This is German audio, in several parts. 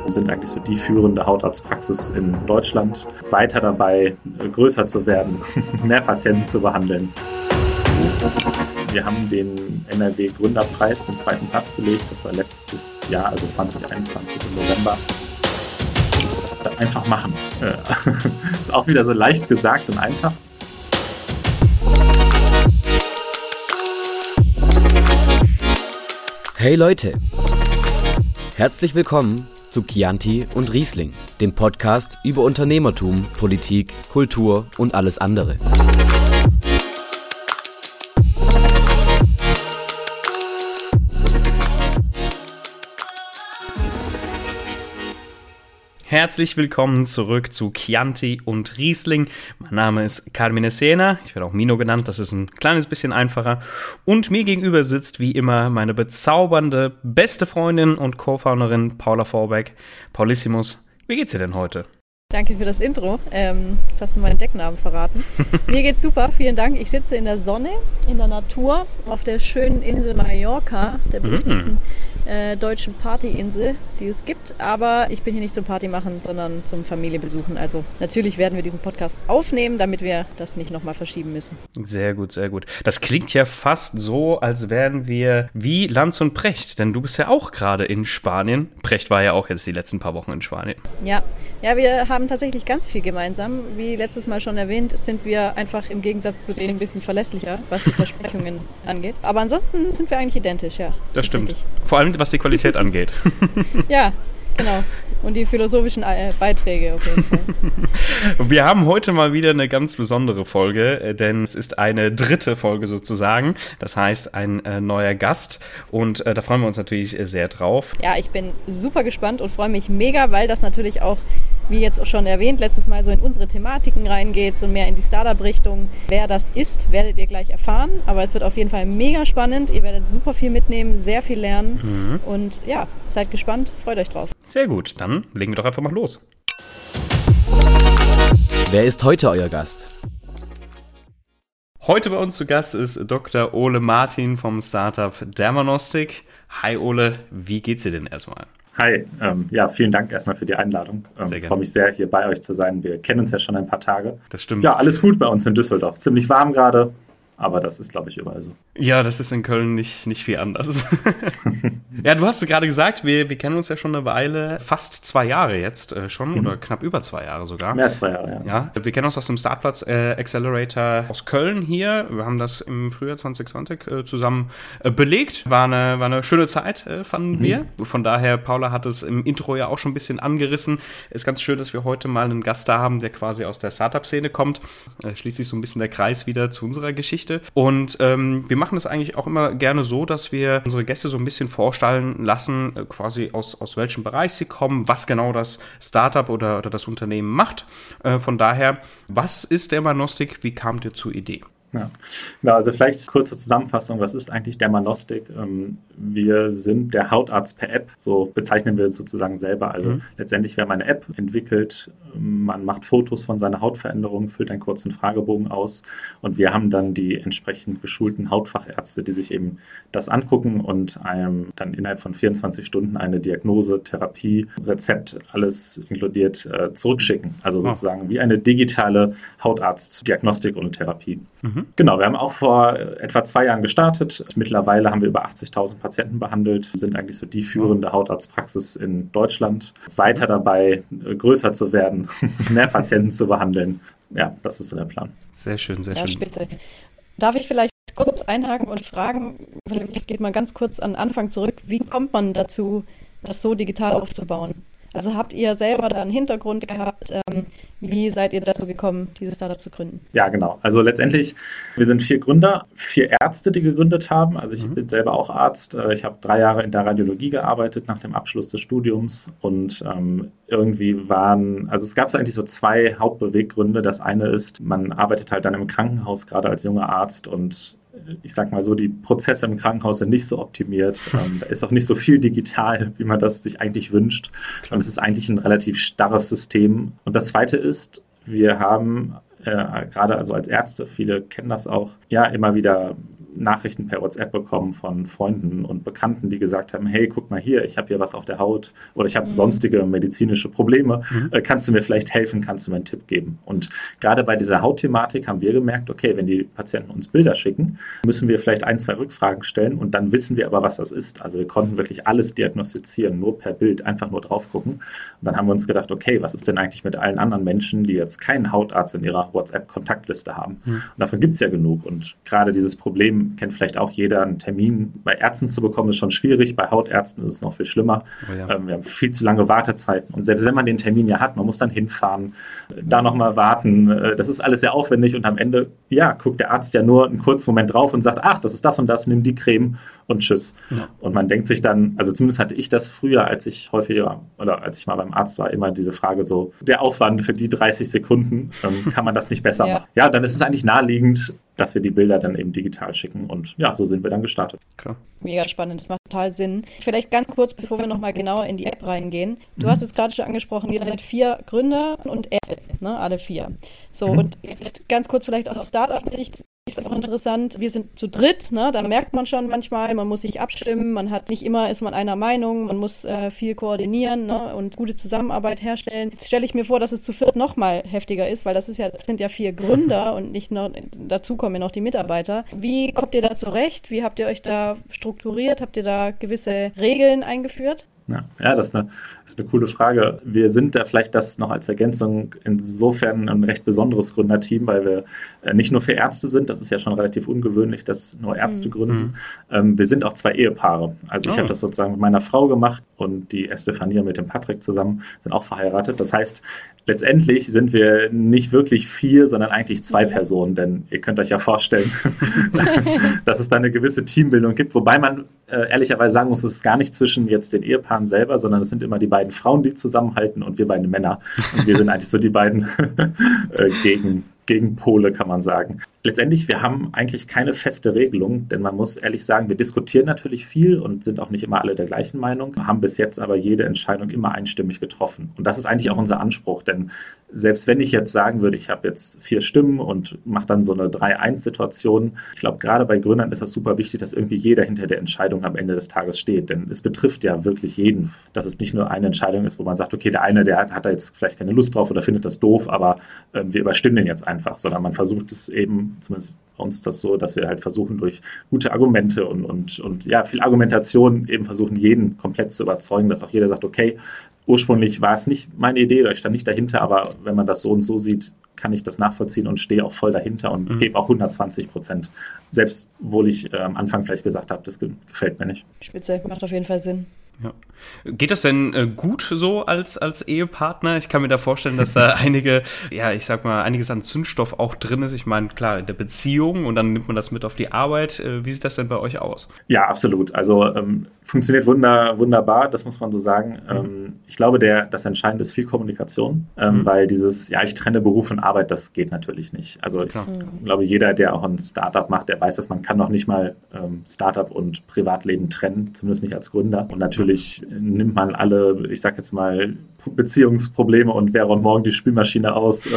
Wir sind eigentlich so die führende Hautarztpraxis in Deutschland. Weiter dabei, größer zu werden, mehr Patienten zu behandeln. Wir haben den NRW-Gründerpreis, den 2. Platz belegt. Das war letztes Jahr, also 2021 im November. Einfach machen. Ist auch wieder so leicht gesagt und einfach. Hey Leute! Herzlich willkommen zu Chianti und Riesling, dem Podcast über Unternehmertum, Politik, Kultur und alles andere. Herzlich willkommen zurück zu Chianti und Riesling. Mein Name ist Carmine Sena, ich werde auch Mino genannt, das ist ein kleines bisschen einfacher. Und mir gegenüber sitzt wie immer meine bezaubernde beste Freundin und Co-Founderin Paula Vorbeck. Paulissimus, wie geht's dir denn heute? Danke für das Intro. Jetzt hast du meinen Decknamen verraten. Mir geht's super, vielen Dank. Ich sitze in der Sonne, in der Natur, auf der schönen Insel Mallorca, der berühmtesten deutschen Partyinsel, die es gibt. Aber ich bin hier nicht zum Party machen, sondern zum Familie besuchen. Also natürlich werden wir diesen Podcast aufnehmen, damit wir das nicht nochmal verschieben müssen. Sehr gut, sehr gut. Das klingt ja fast so, als wären wir wie Lanz und Precht, denn du bist ja auch gerade in Spanien. Precht war ja auch jetzt die letzten paar Wochen in Spanien. Ja, wir haben tatsächlich ganz viel gemeinsam. Wie letztes Mal schon erwähnt, sind wir einfach im Gegensatz zu denen ein bisschen verlässlicher, was die Versprechungen angeht. Aber ansonsten sind wir eigentlich identisch, ja. Das stimmt. Richtig. Vor allem, was die Qualität angeht. Ja, genau. Und die philosophischen Beiträge auf jeden Fall. Wir haben heute mal wieder eine ganz besondere Folge, denn es ist eine dritte Folge sozusagen. Das heißt, ein neuer Gast und da freuen wir uns natürlich sehr drauf. Ja, ich bin super gespannt und freue mich mega, weil das natürlich auch, wie jetzt auch schon erwähnt, letztes Mal so in unsere Thematiken reingeht, so mehr in die Startup-Richtung. Wer das ist, werdet ihr gleich erfahren, aber es wird auf jeden Fall mega spannend. Ihr werdet super viel mitnehmen, sehr viel lernen und ja, seid gespannt, freut euch drauf. Sehr gut, dann legen wir doch einfach mal los. Wer ist heute euer Gast? Heute bei uns zu Gast ist Dr. Ole Martin vom Startup Dermanostic. Hi Ole, wie geht's dir denn erstmal? Hi, vielen Dank erstmal für die Einladung. Ich freue mich sehr, hier bei euch zu sein. Wir kennen uns ja schon ein paar Tage. Das stimmt. Ja, alles gut bei uns in Düsseldorf. Ziemlich warm gerade, aber das ist, glaube ich, überall so. Ja, das ist in Köln nicht viel anders. Ja, du hast gerade gesagt, wir kennen uns ja schon eine Weile, fast 2 Jahre jetzt schon, oder knapp über 2 Jahre sogar. Mehr als 2 Jahre, ja. Wir kennen uns aus dem Startplatz Accelerator aus Köln hier. Wir haben das im Frühjahr 2020 zusammen belegt. War eine schöne Zeit, fanden wir. Von daher, Paula hat es im Intro ja auch schon ein bisschen angerissen. Ist ganz schön, dass wir heute mal einen Gast da haben, der quasi aus der Startup-Szene kommt. Schließt sich so ein bisschen der Kreis wieder zu unserer Geschichte. Und wir machen das eigentlich auch immer gerne so, dass wir unsere Gäste so ein bisschen vorstellen lassen, quasi aus welchem Bereich sie kommen, was genau das Startup oder das Unternehmen macht. Von daher, was ist Dermanostic? Wie kamt ihr zur Idee? Ja, genau, also vielleicht kurze Zusammenfassung, was ist eigentlich Dermanostic? Wir sind der Hautarzt per App, so bezeichnen wir es sozusagen selber. Also letztendlich, wir haben eine App entwickelt, man macht Fotos von seiner Hautveränderung, füllt einen kurzen Fragebogen aus und wir haben dann die entsprechend geschulten Hautfachärzte, die sich eben das angucken und einem dann innerhalb von 24 Stunden eine Diagnose, Therapie, Rezept, alles inkludiert zurückschicken. Also sozusagen wie eine digitale Hautarztdiagnostik und Therapie. Genau, wir haben auch vor etwa 2 Jahren gestartet. Mittlerweile haben wir über 80.000 Patienten behandelt, sind eigentlich so die führende Hautarztpraxis in Deutschland. Weiter dabei, größer zu werden, mehr Patienten zu behandeln. Ja, das ist so der Plan. Sehr schön, sehr schön. Spitze. Darf ich vielleicht kurz einhaken und fragen, vielleicht geht mal ganz kurz an den Anfang zurück, wie kommt man dazu, das so digital aufzubauen? Also habt ihr selber da einen Hintergrund gehabt? Wie seid ihr dazu gekommen, dieses Startup zu gründen? Ja, genau. Also letztendlich, wir sind 4 Gründer, 4 Ärzte, die gegründet haben. Also ich bin selber auch Arzt. Ich habe 3 Jahre in der Radiologie gearbeitet nach dem Abschluss des Studiums. Und es gab eigentlich so 2 Hauptbeweggründe. Das eine ist, man arbeitet halt dann im Krankenhaus, gerade als junger Arzt und ich sag mal so, die Prozesse im Krankenhaus sind nicht so optimiert. Da ist auch nicht so viel digital, wie man das sich eigentlich wünscht. Und es ist eigentlich ein relativ starres System. Und das Zweite ist, wir haben gerade also als Ärzte, viele kennen das auch, ja immer wieder Nachrichten per WhatsApp bekommen von Freunden und Bekannten, die gesagt haben, hey, guck mal hier, ich habe hier was auf der Haut oder ich habe sonstige medizinische Probleme. Kannst du mir vielleicht helfen? Kannst du mir einen Tipp geben? Und gerade bei dieser Hautthematik haben wir gemerkt, okay, wenn die Patienten uns Bilder schicken, müssen wir vielleicht 1, 2 Rückfragen stellen und dann wissen wir aber, was das ist. Also wir konnten wirklich alles diagnostizieren, nur per Bild, einfach nur drauf gucken. Und dann haben wir uns gedacht, okay, was ist denn eigentlich mit allen anderen Menschen, die jetzt keinen Hautarzt in ihrer WhatsApp-Kontaktliste haben? Und davon gibt es ja genug. Und gerade dieses Problem kennt vielleicht auch jeder, einen Termin bei Ärzten zu bekommen, ist schon schwierig. Bei Hautärzten ist es noch viel schlimmer. Oh ja. Wir haben viel zu lange Wartezeiten. Und selbst wenn man den Termin ja hat, man muss dann hinfahren, da nochmal warten. Das ist alles sehr aufwendig und am Ende, ja, guckt der Arzt ja nur einen kurzen Moment drauf und sagt, ach, das ist das und das, nimm die Creme und tschüss. Ja. Und man denkt sich dann, also zumindest hatte ich das früher, als ich häufiger oder als ich mal beim Arzt war, immer diese Frage so, der Aufwand für die 30 Sekunden, kann man das nicht besser machen? Ja, dann ist es eigentlich naheliegend, dass wir die Bilder dann eben digital schicken und ja, so sind wir dann gestartet. Klar. Mega spannend, das macht total Sinn. Vielleicht ganz kurz, bevor wir nochmal genauer in die App reingehen. Du hast jetzt gerade schon angesprochen, ihr seid 4 Gründer und Ärzte, ne? Alle 4. So, und jetzt ganz kurz vielleicht aus Startup-Sicht, ist einfach interessant, wir sind zu dritt, ne? Da merkt man schon manchmal, man muss sich abstimmen, man hat nicht immer, ist man einer Meinung, man muss viel koordinieren, ne? Und gute Zusammenarbeit herstellen. Jetzt stelle ich mir vor, dass es zu 4 noch mal heftiger ist, weil das sind ja 4 Gründer und nicht nur, dazu kommen ja noch die Mitarbeiter. Wie kommt ihr da zurecht? Wie habt ihr euch da strukturiert? Habt ihr da gewisse Regeln eingeführt? Ja, das ist eine coole Frage. Wir sind da vielleicht das noch als Ergänzung insofern ein recht besonderes Gründerteam, weil wir nicht nur 4 Ärzte sind, das ist ja schon relativ ungewöhnlich, dass nur Ärzte gründen. Wir sind auch 2 Ehepaare. Also ich habe das sozusagen mit meiner Frau gemacht und die Estefania mit dem Patrick zusammen sind auch verheiratet. Das heißt, letztendlich sind wir nicht wirklich 4, sondern eigentlich 2 Personen, denn ihr könnt euch ja vorstellen, dass es da eine gewisse Teambildung gibt, wobei man ehrlicherweise sagen muss, es ist gar nicht zwischen jetzt den Ehepaaren selber, sondern es sind immer die beiden Frauen, die zusammenhalten und wir beiden Männer. Und wir sind eigentlich so die beiden Gegenpole, kann man sagen. Letztendlich, wir haben eigentlich keine feste Regelung, denn man muss ehrlich sagen, wir diskutieren natürlich viel und sind auch nicht immer alle der gleichen Meinung, haben bis jetzt aber jede Entscheidung immer einstimmig getroffen. Und das ist eigentlich auch unser Anspruch, denn selbst wenn ich jetzt sagen würde, ich habe jetzt 4 Stimmen und mache dann so eine 3-1-Situation, ich glaube, gerade bei Gründern ist das super wichtig, dass irgendwie jeder hinter der Entscheidung am Ende des Tages steht, denn es betrifft ja wirklich jeden, dass es nicht nur eine Entscheidung ist, wo man sagt, okay, der eine, der hat da jetzt vielleicht keine Lust drauf oder findet das doof, aber wir überstimmen den jetzt einfach, sondern man versucht es eben, zumindest bei uns ist das so, dass wir halt versuchen, durch gute Argumente und ja, viel Argumentation eben versuchen, jeden komplett zu überzeugen, dass auch jeder sagt, okay, ursprünglich war es nicht meine Idee oder ich stand nicht dahinter, aber wenn man das so und so sieht, kann ich das nachvollziehen und stehe auch voll dahinter und gebe auch 120%. Selbst, obwohl ich am Anfang vielleicht gesagt habe, das gefällt mir nicht. Spitze, macht auf jeden Fall Sinn. Ja. Geht das denn gut so als Ehepartner? Ich kann mir da vorstellen, dass da einiges an Zündstoff auch drin ist. Ich meine, klar, in der Beziehung und dann nimmt man das mit auf die Arbeit. Wie sieht das denn bei euch aus? Ja, absolut. Also funktioniert wunderbar, das muss man so sagen. Ich glaube, das Entscheidende ist viel Kommunikation, weil dieses, ich trenne Beruf und Arbeit, das geht natürlich nicht. Also ich glaube, jeder, der auch ein Startup macht, der weiß, dass man kann noch nicht mal Startup und Privatleben trennen, zumindest nicht als Gründer. Und natürlich nimmt man alle, ich sag jetzt mal, Beziehungsprobleme und wer räumt morgen die Spülmaschine aus,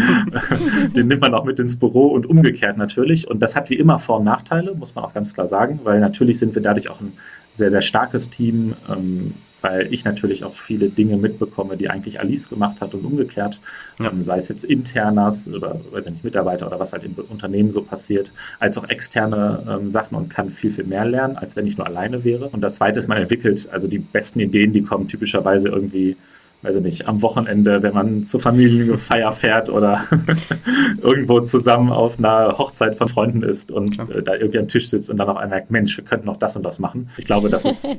den nimmt man auch mit ins Büro und umgekehrt natürlich. Und das hat wie immer Vor- und Nachteile, muss man auch ganz klar sagen, weil natürlich sind wir dadurch auch ein sehr, sehr starkes Team, weil ich natürlich auch viele Dinge mitbekomme, die eigentlich Alice gemacht hat und umgekehrt, sei es jetzt internas oder Mitarbeiter oder was halt im Unternehmen so passiert, als auch externe Sachen und kann viel, viel mehr lernen, als wenn ich nur alleine wäre. Und das Zweite ist, man entwickelt, also die besten Ideen, die kommen typischerweise irgendwie, am Wochenende, wenn man zur Familienfeier fährt oder irgendwo zusammen auf einer Hochzeit von Freunden ist und da irgendwie am Tisch sitzt und dann auf einmal merkt, Mensch, wir könnten noch das und das machen. Ich glaube, das ist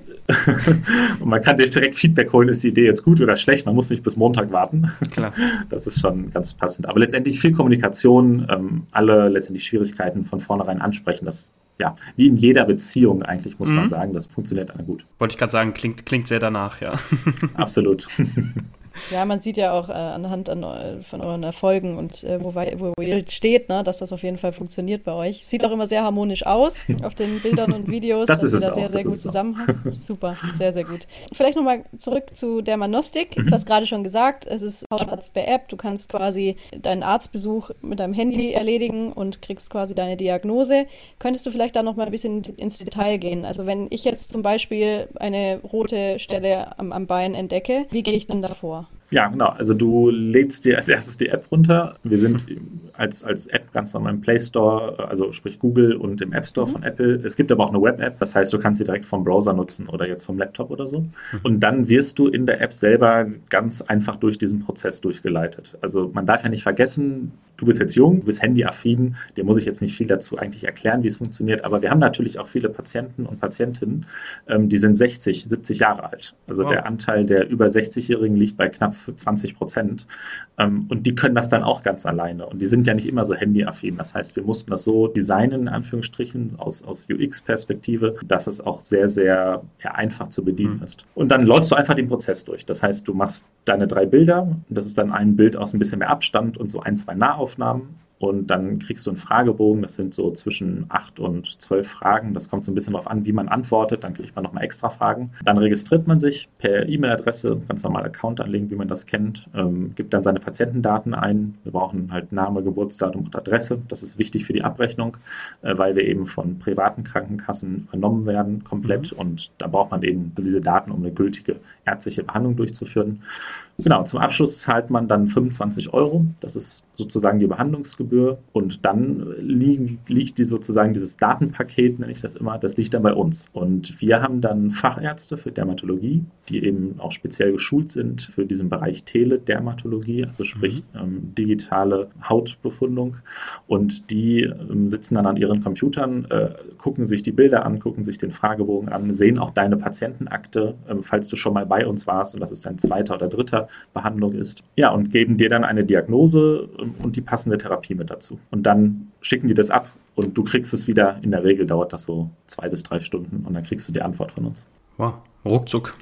und man kann direkt Feedback holen, ist die Idee jetzt gut oder schlecht, man muss nicht bis Montag warten. Klar. Das ist schon ganz passend. Aber letztendlich viel Kommunikation, alle letztendlich Schwierigkeiten von vornherein ansprechen, das wie in jeder Beziehung eigentlich, muss man sagen, das funktioniert dann gut. Wollte ich gerade sagen, klingt sehr danach, ja. Absolut. Ja, man sieht ja auch anhand von euren Erfolgen und wo ihr jetzt steht, ne, dass das auf jeden Fall funktioniert bei euch. Sieht auch immer sehr harmonisch aus auf den Bildern und Videos. Das ist ihr es da auch, sehr, sehr das gut ist es auch. zusammenhängt. Super, sehr, sehr gut. Vielleicht nochmal zurück zu Dermanostik. Du hast gerade schon gesagt, es ist Hautarzt per App. Du kannst quasi deinen Arztbesuch mit deinem Handy erledigen und kriegst quasi deine Diagnose. Könntest du vielleicht da nochmal ein bisschen ins Detail gehen? Also wenn ich jetzt zum Beispiel eine rote Stelle am Bein entdecke, wie gehe ich denn davor? Ja, genau. Also du lädst dir als erstes die App runter. Wir sind als App ganz normal im Play Store, also sprich Google und im App Store von Apple. Es gibt aber auch eine Web-App, das heißt, du kannst sie direkt vom Browser nutzen oder jetzt vom Laptop oder so. Und dann wirst du in der App selber ganz einfach durch diesen Prozess durchgeleitet. Also man darf ja nicht vergessen, du bist jetzt jung, du bist handyaffin, dir muss ich jetzt nicht viel dazu eigentlich erklären, wie es funktioniert, aber wir haben natürlich auch viele Patienten und Patientinnen, die sind 60, 70 Jahre alt. Also der Anteil der über 60-Jährigen liegt bei knapp 20%. Und die können das dann auch ganz alleine. Und die sind ja nicht immer so handyaffin. Das heißt, wir mussten das so designen, in Anführungsstrichen, aus UX-Perspektive, dass es auch sehr, sehr einfach zu bedienen ist. Und dann läufst du einfach den Prozess durch. Das heißt, du machst deine 3 Bilder. Das ist dann ein Bild aus ein bisschen mehr Abstand und so 1, 2 Nahaufnahmen. Und dann kriegst du einen Fragebogen, das sind so zwischen 8 und 12 Fragen. Das kommt so ein bisschen darauf an, wie man antwortet. Dann kriegt man nochmal extra Fragen. Dann registriert man sich per E-Mail-Adresse, ganz normal Account anlegen, wie man das kennt. Gibt dann seine Patientendaten ein. Wir brauchen halt Name, Geburtsdatum und Adresse. Das ist wichtig für die Abrechnung, weil wir eben von privaten Krankenkassen übernommen werden, komplett. Und da braucht man eben diese Daten, um eine gültige ärztliche Behandlung durchzuführen. Genau, zum Abschluss zahlt man dann 25 €. Das ist sozusagen die Behandlungsgebühr. Und dann liegt dieses Datenpaket, nenne ich das immer, das liegt dann bei uns. Und wir haben dann Fachärzte für Dermatologie, die eben auch speziell geschult sind für diesen Bereich Teledermatologie, also sprich digitale Hautbefundung. Und die sitzen dann an ihren Computern, gucken sich die Bilder an, gucken sich den Fragebogen an, sehen auch deine Patientenakte, falls du schon mal bei uns warst und das ist dein 2. oder 3. Behandlung ist. Ja, und geben dir dann eine Diagnose und die passende Therapie mit dazu. Und dann schicken die das ab und du kriegst es wieder. In der Regel dauert das so 2 bis 3 Stunden und dann kriegst du die Antwort von uns. Wow, ruckzuck.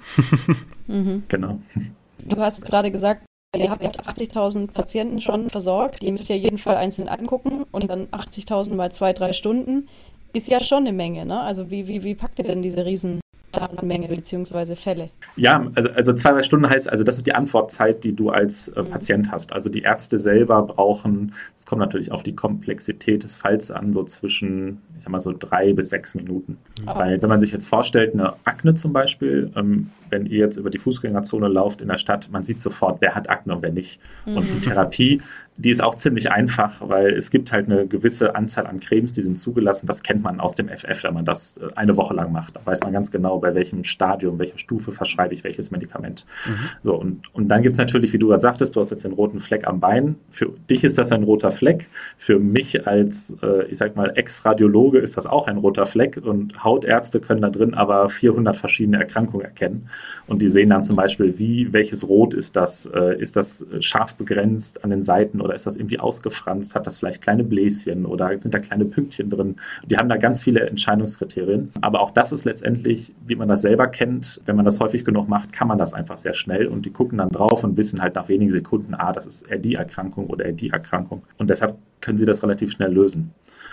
Genau. Du hast gerade gesagt, ihr habt 80.000 Patienten schon versorgt. Die müsst ihr jeden Fall einzeln angucken und dann 80.000 mal 2, 3 Stunden. Ist ja schon eine Menge, ne? Also wie packt ihr denn diese riesen Datenmenge bzw. Fälle? Ja, also 2, 3 Stunden heißt, also das ist die Antwortzeit, die du als Patient hast. Also die Ärzte selber brauchen, es kommt natürlich auf die Komplexität des Falls an, so zwischen, ich sag mal so 3 bis 6 Minuten. Weil wenn man sich jetzt vorstellt, eine Akne zum Beispiel, wenn ihr jetzt über die Fußgängerzone lauft in der Stadt, man sieht sofort, wer hat Akne und wer nicht. Und die Therapie, die ist auch ziemlich einfach, weil es gibt halt eine gewisse Anzahl an Cremes, die sind zugelassen. Das kennt man aus dem FF, wenn man das eine Woche lang macht. Da weiß man ganz genau, bei welchem Stadium, welcher Stufe verschreibe ich welches Medikament. So, und dann gibt es natürlich, wie du gerade sagtest, du hast jetzt den roten Fleck am Bein. Für dich ist das ein roter Fleck. Für mich als, ich sag mal, Ex-Radiologe ist das auch ein roter Fleck. Und Hautärzte können da drin aber 400 verschiedene Erkrankungen erkennen. Und die sehen dann zum Beispiel, welches Rot ist das? Ist das scharf begrenzt an den Seiten oder ist das irgendwie ausgefranst? Hat das vielleicht kleine Bläschen oder sind da kleine Pünktchen drin? Die haben da ganz viele Entscheidungskriterien. Aber auch das ist letztendlich, wie man das selber kennt, wenn man das häufig genug macht, kann man das einfach sehr schnell und die gucken dann drauf und wissen halt nach wenigen Sekunden, das ist eher die Erkrankung oder eher die Erkrankung. Und deshalb können sie das relativ schnell lösen.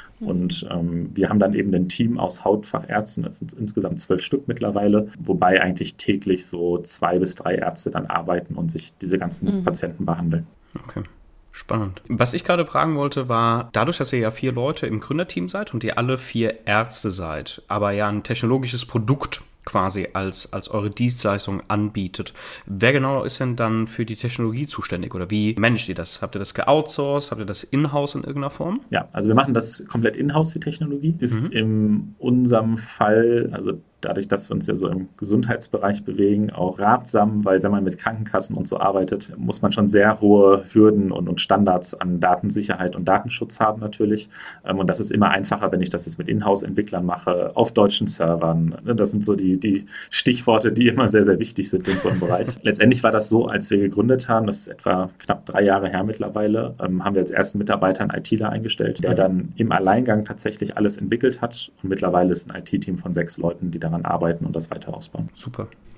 Und wir haben dann eben ein Team aus Hautfachärzten, das sind insgesamt 12 Stück mittlerweile, wobei eigentlich täglich so 2 bis 3 Ärzte dann arbeiten und sich diese ganzen Patienten behandeln. Okay. Spannend. Was ich gerade fragen wollte, war, dadurch, dass ihr ja 4 Leute im Gründerteam seid und ihr alle 4 Ärzte seid, aber ja ein technologisches Produkt quasi als eure Dienstleistung anbietet. Wer genau ist denn dann für die Technologie zuständig oder wie managt ihr das? Habt ihr das geoutsourced? Habt ihr das in-house in irgendeiner Form? Ja, also wir machen das komplett in-house, die Technologie. Ist in unserem Fall, also dadurch, dass wir uns ja so im Gesundheitsbereich bewegen, auch ratsam, weil wenn man mit Krankenkassen und so arbeitet, muss man schon sehr hohe Hürden und Standards an Datensicherheit und Datenschutz haben natürlich. Und das ist immer einfacher, wenn ich das jetzt mit Inhouse-Entwicklern mache, auf deutschen Servern. Das sind so die Stichworte, die immer sehr, sehr wichtig sind in so einem Bereich. Letztendlich war das so, als wir gegründet haben, das ist etwa knapp 3 Jahre her mittlerweile, haben wir als ersten Mitarbeiter einen ITler eingestellt, der dann im Alleingang tatsächlich alles entwickelt hat. Und mittlerweile ist ein IT-Team von 6 Leuten, die daran arbeiten und das weiter ausbauen. Super, super.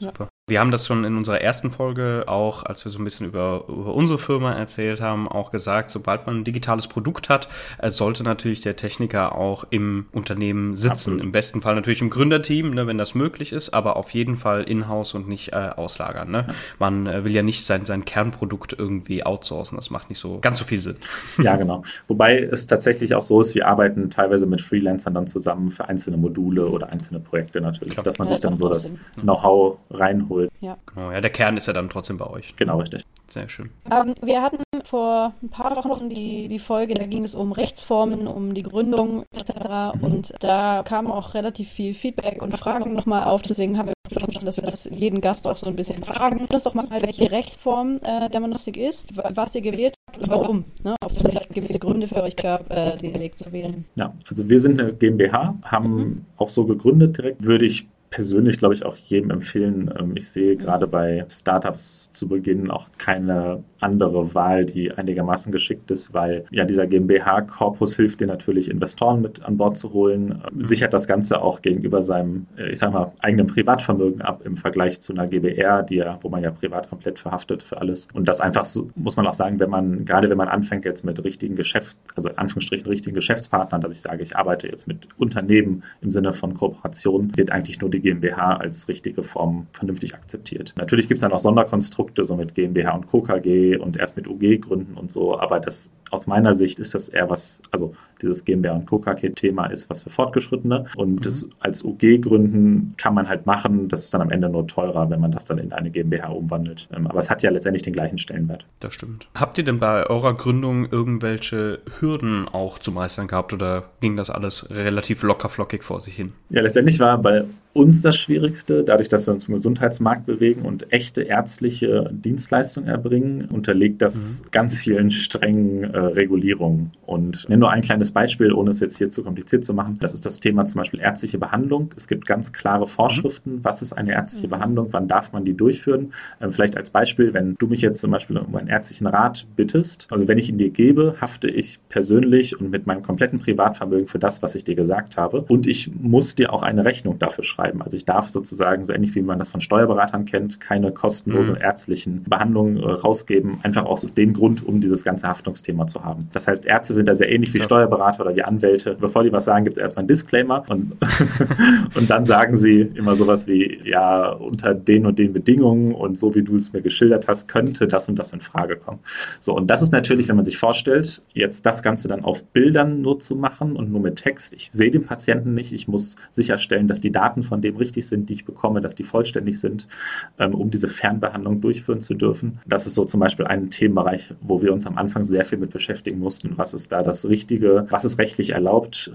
Wir haben das schon in unserer ersten Folge auch, als wir so ein bisschen über unsere Firma erzählt haben, auch gesagt, sobald man ein digitales Produkt hat, sollte natürlich der Techniker auch im Unternehmen sitzen. Absolut. Im besten Fall natürlich im Gründerteam, ne, wenn das möglich ist, aber auf jeden Fall in-house und nicht auslagern. Ne? Ja. Man will ja nicht sein Kernprodukt irgendwie outsourcen. Das macht nicht so ganz so viel Sinn. Ja, genau. Wobei es tatsächlich auch so ist, wir arbeiten teilweise mit Freelancern dann zusammen für einzelne Module oder einzelne Projekte natürlich, klar, dass man sich dann so das Know-how reinholt. Ja. Genau, ja, der Kern ist ja dann trotzdem bei euch. Genau, richtig. Sehr schön. Wir hatten vor ein paar Wochen die Folge, da ging es um Rechtsformen, um die Gründung etc. Und da kam auch relativ viel Feedback und Fragen nochmal auf. Deswegen haben wir beschlossen, dass wir das jeden Gast auch so ein bisschen fragen. Lass doch mal, welche Rechtsform der Manostik ist, was ihr gewählt habt und warum. Ne? Ob es vielleicht gewisse Gründe für euch gab, den Weg zu wählen. Ja, also wir sind eine GmbH, haben auch so gegründet direkt, würde ich persönlich, glaube ich, auch jedem empfehlen. Ich sehe gerade bei Startups zu Beginn auch keine andere Wahl, die einigermaßen geschickt ist, weil ja dieser GmbH-Korpus hilft dir natürlich, Investoren mit an Bord zu holen, sichert das Ganze auch gegenüber seinem, ich sag mal, eigenen Privatvermögen ab im Vergleich zu einer GbR, wo man ja privat komplett verhaftet für alles. Und das einfach so, muss man auch sagen, wenn man anfängt jetzt mit richtigen in Anführungsstrichen richtigen Geschäftspartnern, dass ich sage, ich arbeite jetzt mit Unternehmen im Sinne von Kooperation, wird eigentlich nur die GmbH als richtige Form vernünftig akzeptiert. Natürlich gibt es dann auch Sonderkonstrukte, so mit GmbH und Co. KG und erst mit UG gründen und so, aber das aus meiner Sicht ist das eher dieses GmbH und Co. KG-Thema ist was für Fortgeschrittene und das als UG gründen kann man halt machen, das ist dann am Ende nur teurer, wenn man das dann in eine GmbH umwandelt. Aber es hat ja letztendlich den gleichen Stellenwert. Das stimmt. Habt ihr denn bei eurer Gründung irgendwelche Hürden auch zu meistern gehabt oder ging das alles relativ lockerflockig vor sich hin? Ja, letztendlich war bei uns das Schwierigste, dadurch, dass wir uns im Gesundheitsmarkt bewegen und echte ärztliche Dienstleistungen erbringen, unterliegt das ganz vielen strengen Regulierungen. Und ich nenne nur ein kleines Beispiel, ohne es jetzt hier zu kompliziert zu machen. Das ist das Thema zum Beispiel ärztliche Behandlung. Es gibt ganz klare Vorschriften, was ist eine ärztliche Behandlung, wann darf man die durchführen. Vielleicht als Beispiel, wenn du mich jetzt zum Beispiel um einen ärztlichen Rat bittest, also wenn ich ihn dir gebe, hafte ich persönlich und mit meinem kompletten Privatvermögen für das, was ich dir gesagt habe. Und ich muss dir auch eine Rechnung dafür schreiben. Also ich darf sozusagen, so ähnlich wie man das von Steuerberatern kennt, keine kostenlosen ärztlichen Behandlungen rausgeben, einfach aus dem Grund, um dieses ganze Haftungsthema zu haben. Das heißt, Ärzte sind da sehr ähnlich wie Steuerberater oder wie Anwälte. Bevor die was sagen, gibt es erstmal einen Disclaimer und dann sagen sie immer sowas wie, ja, unter den und den Bedingungen und so wie du es mir geschildert hast, könnte das und das in Frage kommen. So, und das ist natürlich, wenn man sich vorstellt, jetzt das Ganze dann auf Bildern nur zu machen und nur mit Text. Ich sehe den Patienten nicht, ich muss sicherstellen, dass die Daten von dem richtig sind, die ich bekomme, dass die vollständig sind, um diese Fernbehandlung durchführen zu dürfen. Das ist so zum Beispiel ein Themenbereich, wo wir uns am Anfang sehr viel mit beschäftigen mussten. Was ist da das Richtige? Was ist rechtlich erlaubt?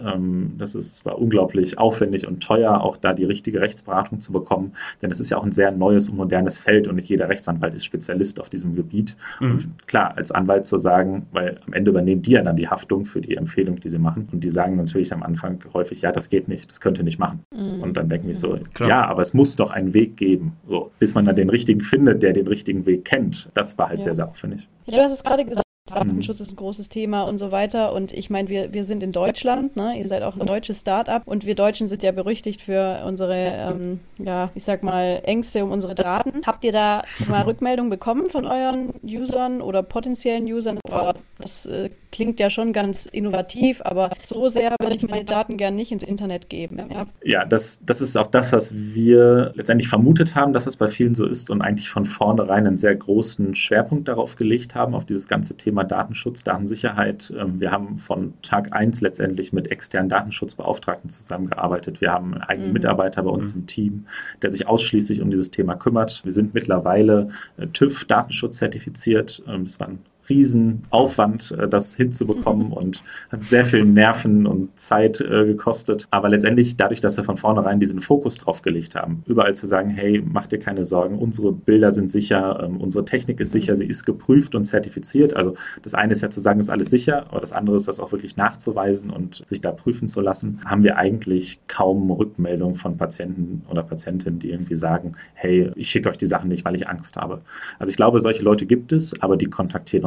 War unglaublich aufwendig und teuer, auch da die richtige Rechtsberatung zu bekommen, denn es ist ja auch ein sehr neues und modernes Feld und nicht jeder Rechtsanwalt ist Spezialist auf diesem Gebiet. Und klar, als Anwalt zu sagen, weil am Ende übernehmen die ja dann die Haftung für die Empfehlung, die sie machen und die sagen natürlich am Anfang häufig, ja, das geht nicht, das könnt ihr nicht machen. Und dann denken wir so, klar. Ja, aber es muss doch einen Weg geben, so, bis man dann den richtigen findet, der den richtigen Weg kennt. Das war halt sehr, sehr aufwendig. Ja, du hast es gerade gesagt, Datenschutz ist ein großes Thema und so weiter. Und ich meine, wir sind in Deutschland, ne? Ihr seid auch ein deutsches Start-up und wir Deutschen sind ja berüchtigt für unsere, ich sag mal, Ängste um unsere Daten. Habt ihr da mal Rückmeldungen bekommen von euren Usern oder potenziellen Usern? Das klingt ja schon ganz innovativ, aber so sehr würde ich meine Daten gern nicht ins Internet geben. Ja, das ist auch das, was wir letztendlich vermutet haben, dass es bei vielen so ist und eigentlich von vornherein einen sehr großen Schwerpunkt darauf gelegt haben, auf dieses ganze Thema Datenschutz, Datensicherheit. Wir haben von Tag 1 letztendlich mit externen Datenschutzbeauftragten zusammengearbeitet. Wir haben einen eigenen Mitarbeiter bei uns im Team, der sich ausschließlich um dieses Thema kümmert. Wir sind mittlerweile TÜV Datenschutz zertifiziert. Das war ein Riesenaufwand, das hinzubekommen und hat sehr viel Nerven und Zeit gekostet. Aber letztendlich dadurch, dass wir von vornherein diesen Fokus drauf gelegt haben, überall zu sagen, hey, mach dir keine Sorgen, unsere Bilder sind sicher, unsere Technik ist sicher, sie ist geprüft und zertifiziert. Also das eine ist ja zu sagen, ist alles sicher, aber das andere ist, das auch wirklich nachzuweisen und sich da prüfen zu lassen, haben wir eigentlich kaum Rückmeldungen von Patienten oder Patientinnen, die irgendwie sagen, hey, ich schicke euch die Sachen nicht, weil ich Angst habe. Also ich glaube, solche Leute gibt es, aber die kontaktieren uns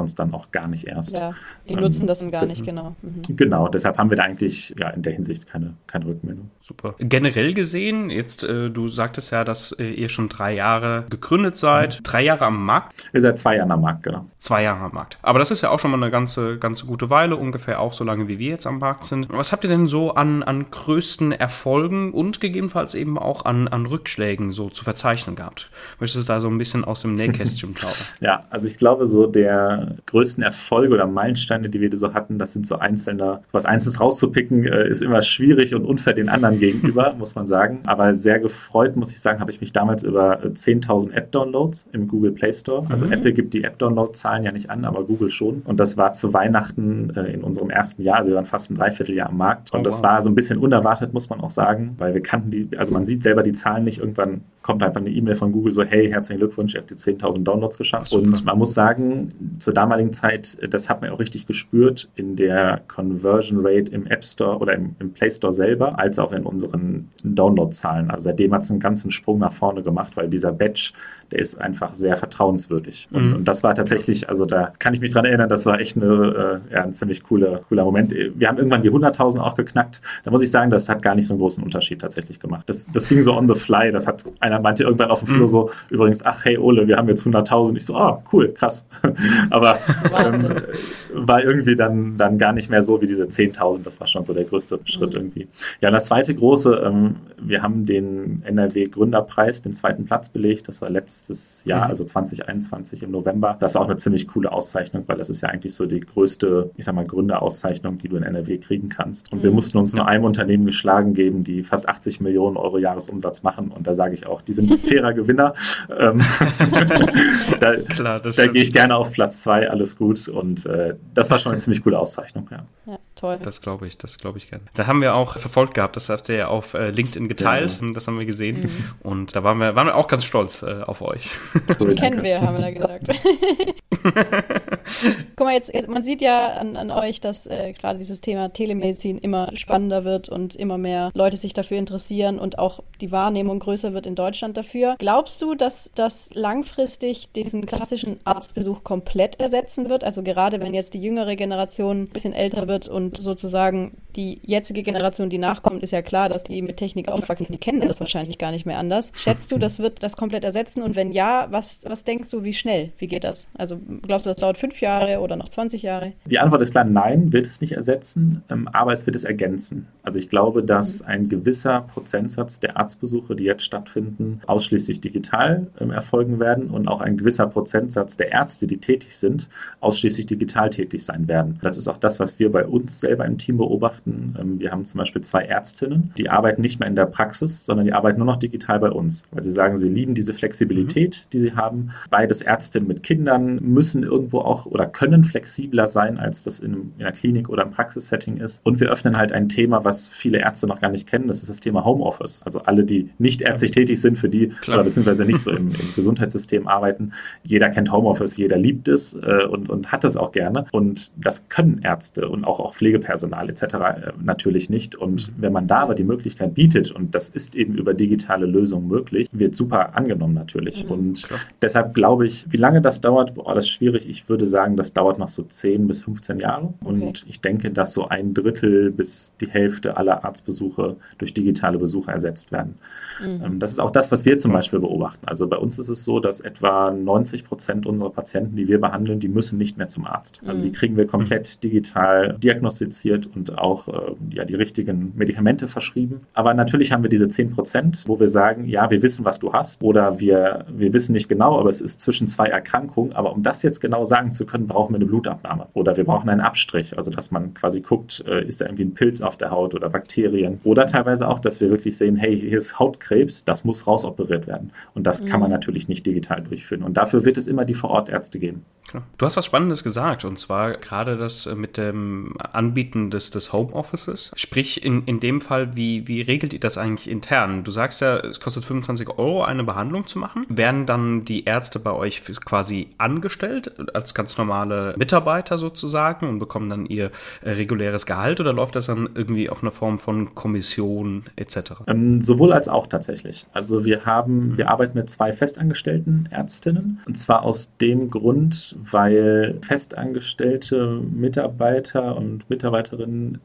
uns dann auch gar nicht erst. Ja, die nutzen das gar nicht, genau. Genau, deshalb haben wir da eigentlich in der Hinsicht keine Rückmeldung. Super. Generell gesehen, jetzt du sagtest ja, dass ihr schon 3 Jahre gegründet seid, 3 Jahre am Markt. Ihr seid 2 Jahre am Markt, genau. 2 Jahre am Markt. Aber das ist ja auch schon mal eine ganze gute Weile, ungefähr auch so lange, wie wir jetzt am Markt sind. Was habt ihr denn so an größten Erfolgen und gegebenenfalls eben auch an Rückschlägen so zu verzeichnen gehabt? Möchtest du da so ein bisschen aus dem Nähkästchen plaudern? Ja, also ich glaube, so der größten Erfolge oder Meilensteine, die wir so hatten, das sind so was Einzelnes rauszupicken, ist immer schwierig und unfair den anderen gegenüber, muss man sagen. Aber sehr gefreut, muss ich sagen, habe ich mich damals über 10.000 App-Downloads im Google Play Store. Also Apple gibt die App-Download-Zahlen ja nicht an, aber Google schon. Und das war zu Weihnachten in unserem ersten Jahr, also wir waren fast ein Dreivierteljahr am Markt. Und das war so ein bisschen unerwartet, muss man auch sagen, weil wir kannten also man sieht selber die Zahlen nicht. Irgendwann kommt einfach eine E-Mail von Google so, hey, herzlichen Glückwunsch, ihr habt die 10.000 Downloads geschafft. Und man muss sagen, zur damaligen Zeit, das hat man auch richtig gespürt in der Conversion Rate im App Store oder im Play Store selber, als auch in unseren Download-Zahlen. Also seitdem hat es einen ganzen Sprung nach vorne gemacht, weil dieser Badge, der ist einfach sehr vertrauenswürdig. Und das war tatsächlich, also da kann ich mich dran erinnern, das war echt ein ziemlich cooler Moment. Wir haben irgendwann die 100.000 auch geknackt. Da muss ich sagen, das hat gar nicht so einen großen Unterschied tatsächlich gemacht. Das ging so on the fly. Das hat einer meinte irgendwann auf dem Flur so, übrigens, ach hey Ole, wir haben jetzt 100.000. Ich so, cool, krass. Aber war irgendwie dann gar nicht mehr so wie diese 10.000. Das war schon so der größte Schritt irgendwie. Ja, und das zweite große, wir haben den NRW-Gründerpreis, den 2. Platz belegt. Das war letztes Jahr, also 2021 im November. Das war auch eine ziemlich coole Auszeichnung, weil das ist ja eigentlich so die größte, ich sag mal, Gründerauszeichnung, die du in NRW kriegen kannst. Und wir mussten uns nur einem Unternehmen geschlagen geben, die fast 80 Millionen Euro Jahresumsatz machen. Und da sage ich auch, die sind ein fairer Gewinner. Da gehe ich gerne auf Platz 2, alles gut. Und das war schon eine ziemlich coole Auszeichnung, Ja, toll. Das glaube ich gerne. Da haben wir auch verfolgt gehabt, das habt ihr ja auf LinkedIn geteilt, das haben wir gesehen. Und da waren wir auch ganz stolz auf euch. Kennen wir, haben wir da gesagt. Guck mal, jetzt, man sieht ja an euch, dass gerade dieses Thema Telemedizin immer spannender wird und immer mehr Leute sich dafür interessieren und auch die Wahrnehmung größer wird in Deutschland dafür. Glaubst du, dass das langfristig diesen klassischen Arztbesuch komplett ersetzen wird? Also gerade wenn jetzt die jüngere Generation ein bisschen älter wird und sozusagen die jetzige Generation, die nachkommt, ist ja klar, dass die mit Technik aufwachsen, die kennen das wahrscheinlich gar nicht mehr anders. Schätzt du, das wird das komplett ersetzen? Und wenn ja, was denkst du, wie schnell? Wie geht das? Also glaubst du, das dauert 5 Jahre oder noch 20 Jahre? Die Antwort ist klar, nein, wird es nicht ersetzen, aber es wird es ergänzen. Also ich glaube, dass ein gewisser Prozentsatz der Arztbesuche, die jetzt stattfinden, ausschließlich digital erfolgen werden und auch ein gewisser Prozentsatz der Ärzte, die tätig sind, ausschließlich digital tätig sein werden. Das ist auch das, was wir bei uns selber im Team beobachten. Wir haben zum Beispiel 2 Ärztinnen, die arbeiten nicht mehr in der Praxis, sondern die arbeiten nur noch digital bei uns, weil sie sagen, sie lieben diese Flexibilität, die sie haben. Beides Ärztinnen mit Kindern müssen irgendwo auch oder können flexibler sein, als das in einer Klinik oder im Praxissetting ist. Und wir öffnen halt ein Thema, was viele Ärzte noch gar nicht kennen, das ist das Thema Homeoffice. Also alle, die nicht ärztlich tätig sind, für die oder beziehungsweise nicht so im Gesundheitssystem arbeiten, jeder kennt Homeoffice, jeder liebt es und hat es auch gerne. Und das können Ärzte und auch Pflegepersonal etc. Natürlich nicht. Und wenn man da aber die Möglichkeit bietet, und das ist eben über digitale Lösungen möglich, wird super angenommen natürlich. Und deshalb glaube ich, wie lange das dauert, das ist schwierig. Ich würde sagen, das dauert noch so 10 bis 15 Jahre. Und ich denke, dass so 1/3 bis die Hälfte aller Arztbesuche durch digitale Besuche ersetzt werden. Das ist auch das, was wir zum Beispiel beobachten. Also bei uns ist es so, dass etwa 90% unserer Patienten, die wir behandeln, die müssen nicht mehr zum Arzt. Also die kriegen wir komplett digital diagnostiziert und auch die richtigen Medikamente verschrieben. Aber natürlich haben wir diese 10%, wo wir sagen, ja, wir wissen, was du hast oder wir wissen nicht genau, aber es ist zwischen 2 Erkrankungen. Aber um das jetzt genau sagen zu können, brauchen wir eine Blutabnahme oder wir brauchen einen Abstrich, also dass man quasi guckt, ist da irgendwie ein Pilz auf der Haut oder Bakterien oder teilweise auch, dass wir wirklich sehen, hey, hier ist Hautkrebs, das muss rausoperiert werden und das kann man natürlich nicht digital durchführen und dafür wird es immer die Vorortärzte geben. Du hast was Spannendes gesagt und zwar gerade das mit dem Anbieten des Homeoffices, sprich in dem Fall, wie regelt ihr das eigentlich intern? Du sagst ja, es kostet 25 € eine Behandlung zu machen. Werden dann die Ärzte bei euch quasi angestellt als ganz normale eure Mitarbeiter sozusagen und bekommen dann ihr reguläres Gehalt oder läuft das dann irgendwie auf einer Form von Kommission etc.? Sowohl als auch tatsächlich. Also wir arbeiten mit 2 festangestellten Ärztinnen und zwar aus dem Grund, weil festangestellte Mitarbeiter und Mitarbeiterinnen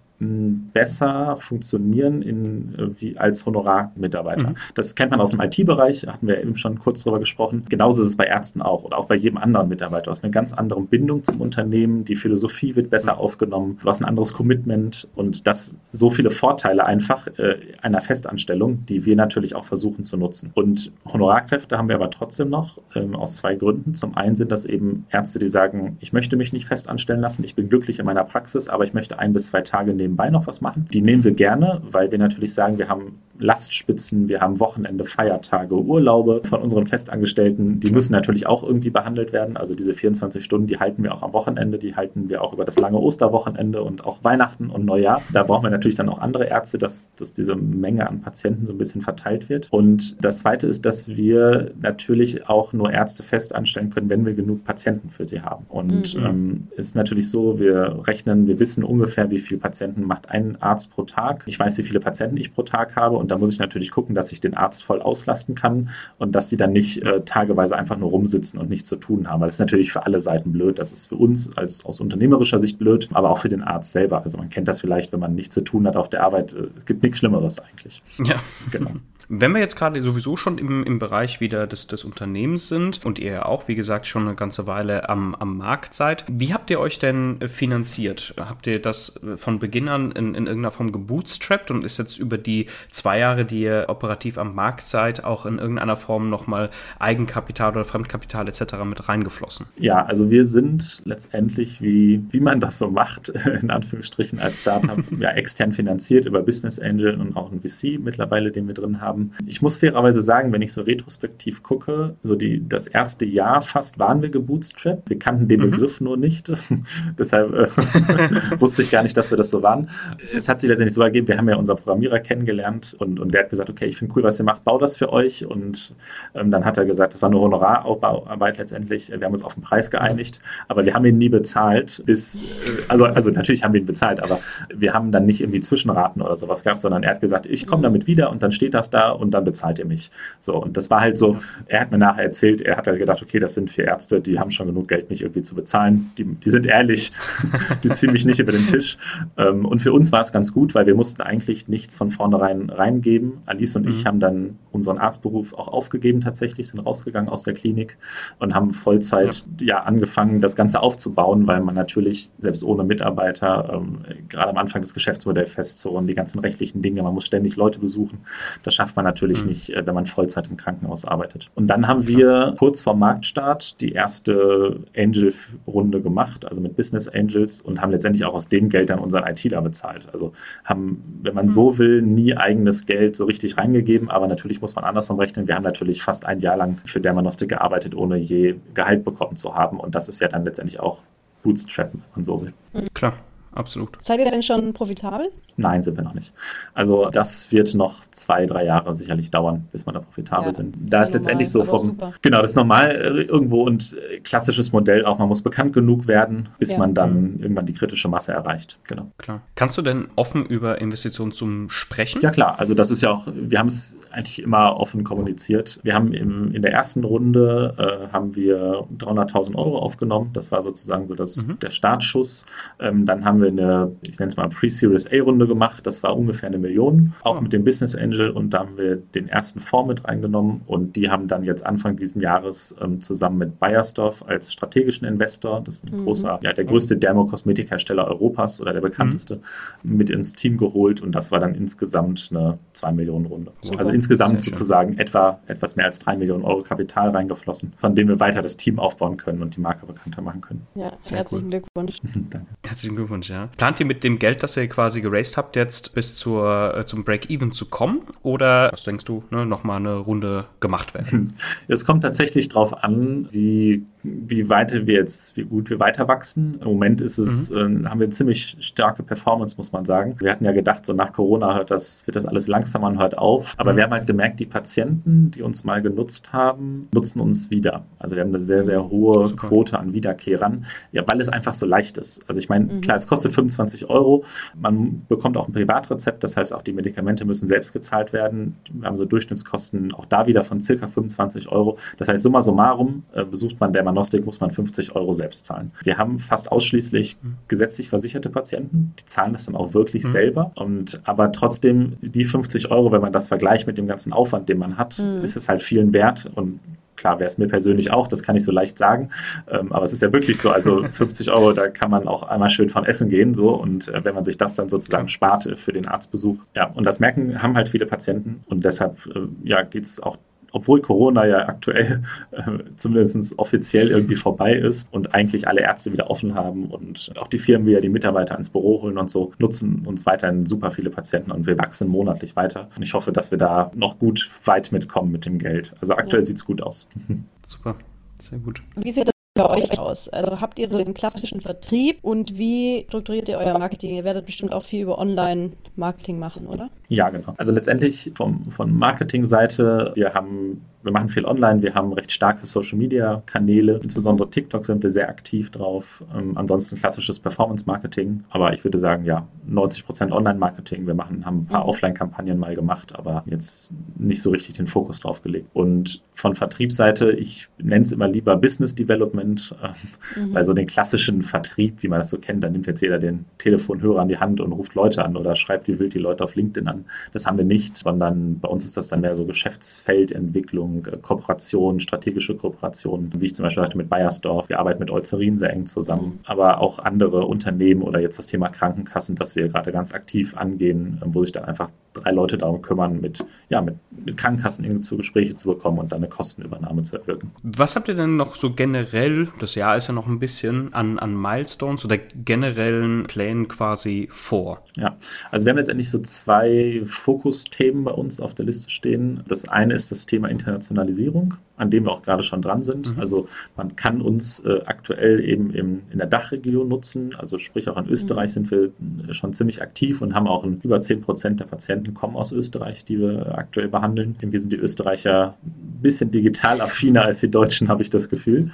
besser funktionieren als Honorarmitarbeiter. Das kennt man aus dem IT-Bereich, hatten wir eben schon kurz drüber gesprochen. Genauso ist es bei Ärzten auch oder auch bei jedem anderen Mitarbeiter. Du hast eine ganz andere Bindung zum Unternehmen, die Philosophie wird besser aufgenommen, du hast ein anderes Commitment und das so viele Vorteile einfach einer Festanstellung, die wir natürlich auch versuchen zu nutzen. Und Honorarkräfte haben wir aber trotzdem noch aus 2 Gründen. Zum einen sind das eben Ärzte, die sagen, ich möchte mich nicht festanstellen lassen, ich bin glücklich in meiner Praxis, aber ich möchte 1 bis 2 Tage nebenbei noch was machen. Die nehmen wir gerne, weil wir natürlich sagen, wir haben Lastspitzen, wir haben Wochenende, Feiertage, Urlaube von unseren Festangestellten. Die müssen natürlich auch irgendwie behandelt werden. Also diese 24 Stunden, die halten wir auch am Wochenende, die halten wir auch über das lange Osterwochenende und auch Weihnachten und Neujahr. Da brauchen wir natürlich dann auch andere Ärzte, dass diese Menge an Patienten so ein bisschen verteilt wird. Und das Zweite ist, dass wir natürlich auch nur Ärzte fest anstellen können, wenn wir genug Patienten für sie haben. Und ist natürlich so, wir wissen ungefähr, wie viele Patienten macht ein Arzt pro Tag. Ich weiß, wie viele Patienten ich pro Tag habe und da muss ich natürlich gucken, dass ich den Arzt voll auslasten kann und dass sie dann nicht tageweise einfach nur rumsitzen und nichts zu tun haben. Weil das ist natürlich für alle Seiten blöd. Das ist für uns aus unternehmerischer Sicht blöd, aber auch für den Arzt selber. Also man kennt das vielleicht, wenn man nichts zu tun hat auf der Arbeit. Es gibt nichts Schlimmeres eigentlich. Ja, genau. Wenn wir jetzt gerade sowieso schon im Bereich wieder des Unternehmens sind und ihr ja auch, wie gesagt, schon eine ganze Weile am Markt seid, wie habt ihr euch denn finanziert? Habt ihr das von Beginn an in irgendeiner Form gebootstrapped und ist jetzt über die 2 Jahre, die ihr operativ am Markt seid, auch in irgendeiner Form nochmal Eigenkapital oder Fremdkapital etc. mit reingeflossen? Ja, also wir sind letztendlich, wie man das so macht, in Anführungsstrichen als Startup, ja, extern finanziert über Business Angel und auch ein VC mittlerweile, den wir drin haben. Ich muss fairerweise sagen, wenn ich so retrospektiv gucke, so das erste Jahr fast waren wir gebootstrapped. Wir kannten den Begriff nur nicht. Deshalb wusste ich gar nicht, dass wir das so waren. Es hat sich letztendlich so ergeben, wir haben ja unseren Programmierer kennengelernt und der hat gesagt, okay, ich finde cool, was ihr macht, bau das für euch. Und dann hat er gesagt, das war eine Honorararbeit letztendlich. Wir haben uns auf den Preis geeinigt, aber wir haben ihn nie bezahlt. Also natürlich haben wir ihn bezahlt, aber wir haben dann nicht irgendwie Zwischenraten oder sowas gehabt, sondern er hat gesagt, ich komme damit wieder und dann steht das da und dann bezahlt ihr mich. So, und das war halt so, er hat mir nachher erzählt, er hat halt gedacht, okay, das sind 4 Ärzte, die haben schon genug Geld, mich irgendwie zu bezahlen. Die sind ehrlich, die ziehen mich nicht über den Tisch. Und für uns war es ganz gut, weil wir mussten eigentlich nichts von vornherein reingeben. Alice und ich haben dann unseren Arztberuf auch aufgegeben tatsächlich, sind rausgegangen aus der Klinik und haben Vollzeit angefangen, das Ganze aufzubauen, weil man natürlich selbst ohne Mitarbeiter gerade am Anfang das Geschäftsmodell festzurren, die ganzen rechtlichen Dinge, man muss ständig Leute besuchen. Das schafft man natürlich nicht, wenn man Vollzeit im Krankenhaus arbeitet. Und dann haben wir kurz vor Marktstart die erste Angel-Runde gemacht, also mit Business Angels und haben letztendlich auch aus dem Geld dann unseren ITler bezahlt. Also haben, wenn man so will, nie eigenes Geld so richtig reingegeben, aber natürlich muss man andersrum rechnen. Wir haben natürlich fast 1 Jahr lang für Dermanostik gearbeitet, ohne je Gehalt bekommen zu haben und das ist ja dann letztendlich auch Bootstrappen, wenn man so will. Klar. Absolut. Seid ihr denn schon profitabel? Nein, sind wir noch nicht. Also das wird noch 2-3 Jahre sicherlich dauern, bis wir da profitabel sind. Da ist letztendlich so genau, das ist normal irgendwo und klassisches Modell auch, man muss bekannt genug werden, bis man dann irgendwann die kritische Masse erreicht. Genau. Klar. Kannst du denn offen über Investitionssummen sprechen? Ja klar, also das ist ja auch, wir haben es eigentlich immer offen kommuniziert. Wir haben in der ersten Runde haben wir 300.000 € aufgenommen, das war sozusagen so der Startschuss. Dann haben wir eine, ich nenne es mal Pre-Series A-Runde gemacht, das war ungefähr 1 Million, auch mit dem Business Angel und da haben wir den ersten Fonds mit reingenommen und die haben dann jetzt Anfang diesen Jahres zusammen mit Bayersdorf als strategischen Investor, das ist ein großer, der größte Dermokosmetikhersteller Europas oder der bekannteste, mit ins Team geholt und das war dann insgesamt eine 2 Millionen Runde. Super. Also insgesamt sozusagen etwas mehr als 3 Millionen € Kapital reingeflossen, von dem wir weiter das Team aufbauen können und die Marke bekannter machen können. Ja, herzlichen Glückwunsch. Danke. Herzlichen Glückwunsch, ja. Plant ihr mit dem Geld, das ihr quasi geraced habt, jetzt bis zum Break-Even zu kommen? Oder, was denkst du, nochmal eine Runde gemacht werden? Es kommt tatsächlich drauf an, wie wie gut wir weiter wachsen. Im Moment ist es, haben wir eine ziemlich starke Performance, muss man sagen. Wir hatten ja gedacht, so nach Corona wird das alles langsamer und hört auf. Aber wir haben halt gemerkt, die Patienten, die uns mal genutzt haben, nutzen uns wieder. Also wir haben eine sehr, sehr hohe Quote an Wiederkehrern, ja, weil es einfach so leicht ist. Also ich meine, klar, es kostet 25 €. Man bekommt auch ein Privatrezept, das heißt, auch die Medikamente müssen selbst gezahlt werden. Wir haben so Durchschnittskosten auch da wieder von circa 25 €. Das heißt, summa summarum, besucht man Dermanostik, muss man 50 € selbst zahlen. Wir haben fast ausschließlich gesetzlich versicherte Patienten, die zahlen das dann auch wirklich selber. Aber trotzdem, die 50 €, wenn man das vergleicht mit dem ganzen Aufwand, den man hat, ist es halt vielen wert. Und klar wäre es mir persönlich auch, das kann ich so leicht sagen, aber es ist ja wirklich so, also 50 €, da kann man auch einmal schön von essen gehen, so, und wenn man sich das dann sozusagen spart für den Arztbesuch. Ja, und das haben halt viele Patienten, und deshalb geht es auch, obwohl Corona ja aktuell zumindest offiziell irgendwie vorbei ist und eigentlich alle Ärzte wieder offen haben und auch die Firmen wieder die Mitarbeiter ins Büro holen und so, nutzen uns weiterhin super viele Patienten und wir wachsen monatlich weiter. Und ich hoffe, dass wir da noch gut weit mitkommen mit dem Geld. Also aktuell sieht es gut aus. Super, sehr gut. Wie sieht das bei euch aus? Also habt ihr so den klassischen Vertrieb und wie strukturiert ihr euer Marketing? Ihr werdet bestimmt auch viel über Online-Marketing machen, oder? Ja, genau. Also letztendlich von Marketingseite, wir machen viel online, wir haben recht starke Social-Media-Kanäle, insbesondere TikTok sind wir sehr aktiv drauf. Ansonsten klassisches Performance-Marketing, aber ich würde sagen, 90% Online-Marketing. Wir haben ein paar Offline-Kampagnen mal gemacht, aber jetzt nicht so richtig den Fokus drauf gelegt. Und von Vertriebsseite, ich nenne es immer lieber Business Development, weil so den klassischen Vertrieb, wie man das so kennt, da nimmt jetzt jeder den Telefonhörer an die Hand und ruft Leute an oder schreibt wie wild die Leute auf LinkedIn an. Das haben wir nicht, sondern bei uns ist das dann mehr so Geschäftsfeldentwicklung, Kooperation, strategische Kooperation, wie ich zum Beispiel sagte mit Bayersdorf. Wir arbeiten mit Eucerin sehr eng zusammen, aber auch andere Unternehmen oder jetzt das Thema Krankenkassen, das wir gerade ganz aktiv angehen, wo sich dann einfach 3 Leute darum kümmern, mit Krankenkassen zu Gespräche zu bekommen und dann eine Kostenübernahme zu erwirken. Was habt ihr denn noch so generell, das Jahr ist ja noch ein bisschen, an Milestones oder generellen Plänen quasi vor? Ja, also wir haben letztendlich so 2 Fokusthemen bei uns auf der Liste stehen. Das eine ist das Thema Internationalisierung, an dem wir auch gerade schon dran sind. Also man kann uns aktuell eben in der Dachregion nutzen, also sprich auch in Österreich sind wir schon ziemlich aktiv und haben auch über 10% der Patienten kommen aus Österreich, die wir aktuell behandeln. Irgendwie sind die Österreicher ein bisschen digital affiner als die Deutschen, habe ich das Gefühl.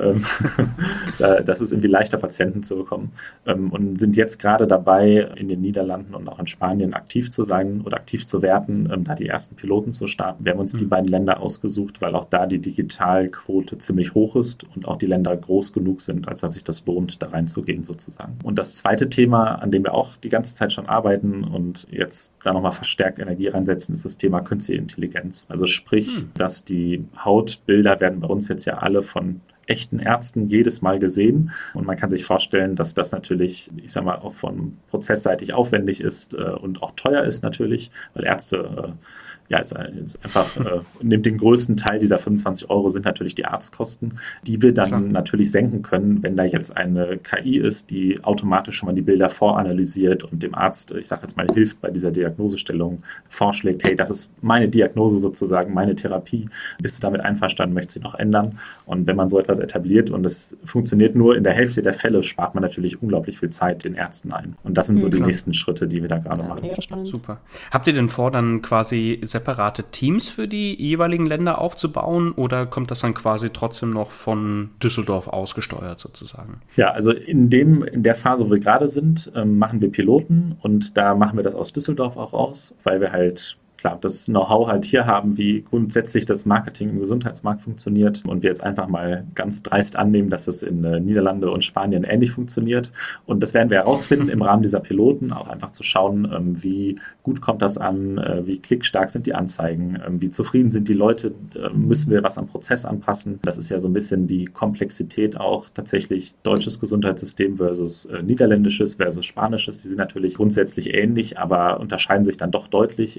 Das ist irgendwie leichter, Patienten zu bekommen. Und sind jetzt gerade dabei, in den Niederlanden und auch in Spanien aktiv zu sein oder aktiv zu werden, da die ersten Piloten zu starten. Wir haben uns die beiden Länder ausgesucht, weil auch da die Digitalquote ziemlich hoch ist und auch die Länder groß genug sind, als dass sich das lohnt, da reinzugehen sozusagen. Und das zweite Thema, an dem wir auch die ganze Zeit schon arbeiten und jetzt da nochmal verstärkt Energie reinsetzen, ist das Thema künstliche Intelligenz. Also sprich, dass die Hautbilder werden bei uns jetzt ja alle von echten Ärzten jedes Mal gesehen. Und man kann sich vorstellen, dass das natürlich, ich sag mal, auch von prozessseitig aufwendig ist und auch teuer ist natürlich, weil Ärzte ist einfach, nimmt den größten Teil dieser 25 € sind natürlich die Arztkosten, die wir dann natürlich senken können, wenn da jetzt eine KI ist, die automatisch schon mal die Bilder voranalysiert und dem Arzt, ich sage jetzt mal, hilft bei dieser Diagnosestellung, vorschlägt, hey, das ist meine Diagnose sozusagen, meine Therapie, bist du damit einverstanden, möchtest du sie noch ändern? Und wenn man so etwas etabliert und es funktioniert nur in der Hälfte der Fälle, spart man natürlich unglaublich viel Zeit den Ärzten ein. Und das sind so die nächsten Schritte, die wir da gerade machen. Super. Habt ihr denn vor, dann quasi separate Teams für die jeweiligen Länder aufzubauen oder kommt das dann quasi trotzdem noch von Düsseldorf ausgesteuert sozusagen? Ja, also in der Phase, wo wir gerade sind, machen wir Piloten und da machen wir das aus Düsseldorf auch aus, weil wir halt das Know-how halt hier haben, wie grundsätzlich das Marketing im Gesundheitsmarkt funktioniert und wir jetzt einfach mal ganz dreist annehmen, dass es in Niederlande und Spanien ähnlich funktioniert. Und das werden wir herausfinden im Rahmen dieser Piloten, auch einfach zu schauen, wie gut kommt das an, wie klickstark sind die Anzeigen, wie zufrieden sind die Leute, müssen wir was am Prozess anpassen. Das ist ja so ein bisschen die Komplexität auch tatsächlich deutsches Gesundheitssystem versus niederländisches versus spanisches. Die sind natürlich grundsätzlich ähnlich, aber unterscheiden sich dann doch deutlich in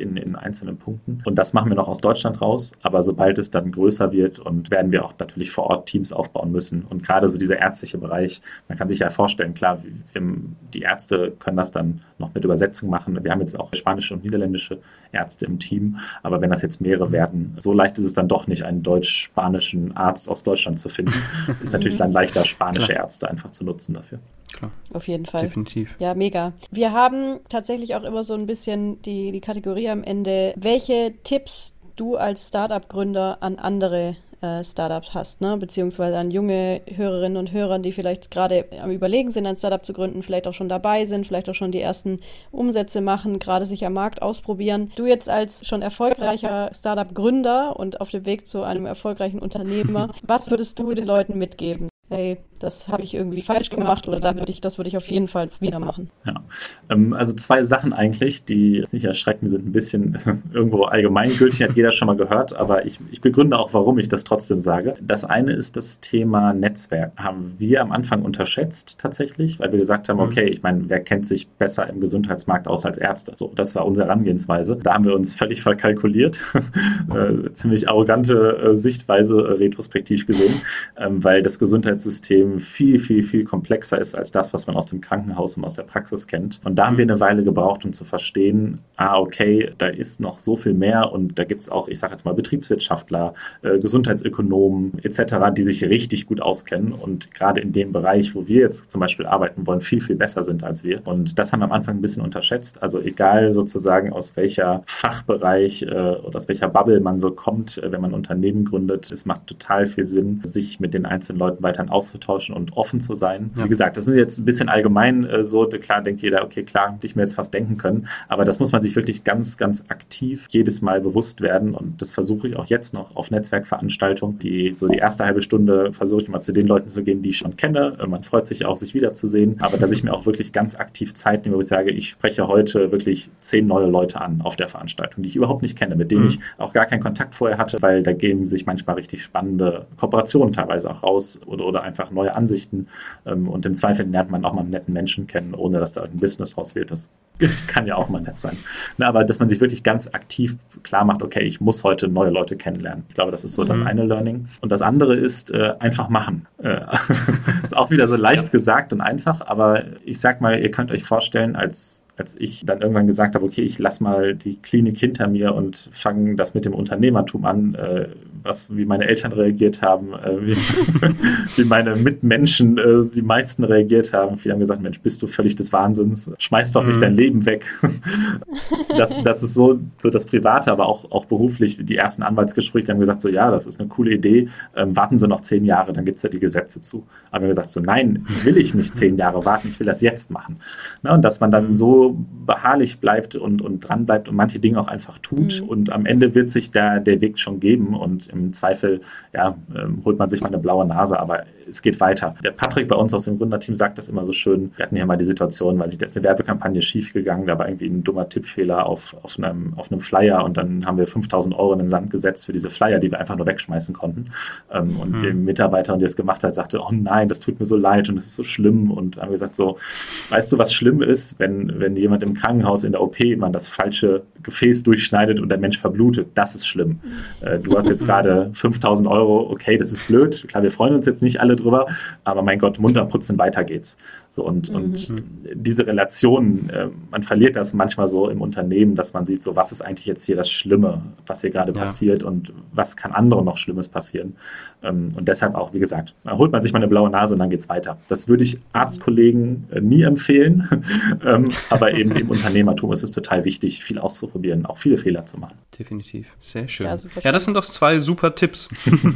einzelnen Punkten. Und das machen wir noch aus Deutschland raus, aber sobald es dann größer wird und werden wir auch natürlich vor Ort Teams aufbauen müssen. Und gerade so dieser ärztliche Bereich, man kann sich ja vorstellen, klar, die Ärzte können das dann noch mit Übersetzung machen. Wir haben jetzt auch spanische und niederländische Ärzte im Team, aber wenn das jetzt mehrere werden, so leicht ist es dann doch nicht, einen deutsch-spanischen Arzt aus Deutschland zu finden. Ist natürlich dann leichter, spanische Ärzte einfach zu nutzen dafür. Klar. Auf jeden Fall. Definitiv. Ja, mega. Wir haben tatsächlich auch immer so ein bisschen die Kategorie am Ende, welche Tipps du als Startup-Gründer an andere Startups hast, ne? Beziehungsweise an junge Hörerinnen und Hörer, die vielleicht gerade am Überlegen sind, ein Startup zu gründen, vielleicht auch schon dabei sind, vielleicht auch schon die ersten Umsätze machen, gerade sich am Markt ausprobieren. Du jetzt als schon erfolgreicher Startup-Gründer und auf dem Weg zu einem erfolgreichen Unternehmer, was würdest du den Leuten mitgeben? Hey, das habe ich irgendwie falsch gemacht oder das würde ich auf jeden Fall wieder machen. Ja, also 2 Sachen eigentlich, die jetzt nicht erschrecken, die sind ein bisschen irgendwo allgemeingültig, hat jeder schon mal gehört, aber ich begründe auch, warum ich das trotzdem sage. Das eine ist das Thema Netzwerk. Haben wir am Anfang unterschätzt tatsächlich, weil wir gesagt haben, okay, ich meine, wer kennt sich besser im Gesundheitsmarkt aus als Ärzte? So, das war unsere Herangehensweise. Da haben wir uns völlig verkalkuliert, ziemlich arrogante Sichtweise retrospektiv gesehen, weil das Gesundheitssystem viel, viel, viel komplexer ist als das, was man aus dem Krankenhaus und aus der Praxis kennt. Und da haben wir eine Weile gebraucht, um zu verstehen, okay, da ist noch so viel mehr und da gibt es auch, ich sage jetzt mal, Betriebswirtschaftler, Gesundheitsökonomen etc., die sich richtig gut auskennen und gerade in dem Bereich, wo wir jetzt zum Beispiel arbeiten wollen, viel, viel besser sind als wir. Und das haben wir am Anfang ein bisschen unterschätzt. Also egal sozusagen aus welcher Fachbereich oder aus welcher Bubble man so kommt, wenn man ein Unternehmen gründet, es macht total viel Sinn, sich mit den einzelnen Leuten weiterhin auszutauschen und offen zu sein. Ja. Wie gesagt, das sind jetzt ein bisschen allgemein so, klar denkt jeder, okay, klar, hätte ich mir jetzt fast denken können, aber das muss man sich wirklich ganz, ganz aktiv jedes Mal bewusst werden und das versuche ich auch jetzt noch auf Netzwerkveranstaltungen, die erste halbe Stunde versuche ich mal zu den Leuten zu gehen, die ich schon kenne. Man freut sich auch, sich wiederzusehen, aber dass ich mir auch wirklich ganz aktiv Zeit nehme, wo ich sage, ich spreche heute wirklich 10 neue Leute an auf der Veranstaltung, die ich überhaupt nicht kenne, mit denen ich auch gar keinen Kontakt vorher hatte, weil da geben sich manchmal richtig spannende Kooperationen teilweise auch raus oder einfach neue Ansichten und im Zweifel lernt man auch mal einen netten Menschen kennen, ohne dass da ein Business draus wird. Das kann ja auch mal nett sein. Aber dass man sich wirklich ganz aktiv klar macht, okay, ich muss heute neue Leute kennenlernen. Ich glaube, das ist so das eine Learning. Und das andere ist einfach machen. Ist auch wieder so leicht gesagt und einfach, aber ich sag mal, ihr könnt euch vorstellen, als ich dann irgendwann gesagt habe, okay, ich lasse mal die Klinik hinter mir und fange das mit dem Unternehmertum an, wie meine Eltern reagiert haben, wie meine Mitmenschen, die meisten reagiert haben. Viele haben gesagt, Mensch, bist du völlig des Wahnsinns, schmeiß doch nicht dein Leben weg. Das ist so das Private, aber auch beruflich. Die ersten Anwaltsgespräche haben gesagt, so ja, das ist eine coole Idee, warten Sie noch 10 Jahre, dann gibt es ja die Gesetze zu. Aber wir haben gesagt, so nein, will ich nicht 10 Jahre warten, ich will das jetzt machen. Und dass man dann so beharrlich bleibt und dran bleibt und manche Dinge auch einfach tut und am Ende wird sich der Weg schon geben und im Zweifel holt man sich mal eine blaue Nase, aber es geht weiter. Der Patrick bei uns aus dem Gründerteam sagt das immer so schön. Wir hatten ja mal die Situation, da ist eine Werbekampagne schiefgegangen, da war irgendwie ein dummer Tippfehler auf einem Flyer und dann haben wir 5.000 € in den Sand gesetzt für diese Flyer, die wir einfach nur wegschmeißen konnten. Und der Mitarbeiter, der es gemacht hat, sagte, oh nein, das tut mir so leid und das ist so schlimm und haben gesagt so, weißt du, was schlimm ist, wenn jemand im Krankenhaus in der OP man das falsche Gefäß durchschneidet und der Mensch verblutet, das ist schlimm. Du hast jetzt gerade 5.000 €, okay, das ist blöd, klar, wir freuen uns jetzt nicht alle drüber, aber mein Gott, munter putzen, weiter geht's. So, und diese Relation, man verliert das manchmal so im Unternehmen, dass man sieht, so was ist eigentlich jetzt hier das Schlimme, was hier gerade passiert und was kann anderen noch Schlimmes passieren. Und deshalb auch, wie gesagt, holt man sich mal eine blaue Nase und dann geht's weiter. Das würde ich Arztkollegen nie empfehlen, aber eben im Unternehmertum ist es total wichtig, viel auszuprobieren, auch viele Fehler zu machen. Definitiv, sehr schön. Ja, das sind doch 2 super Tipps.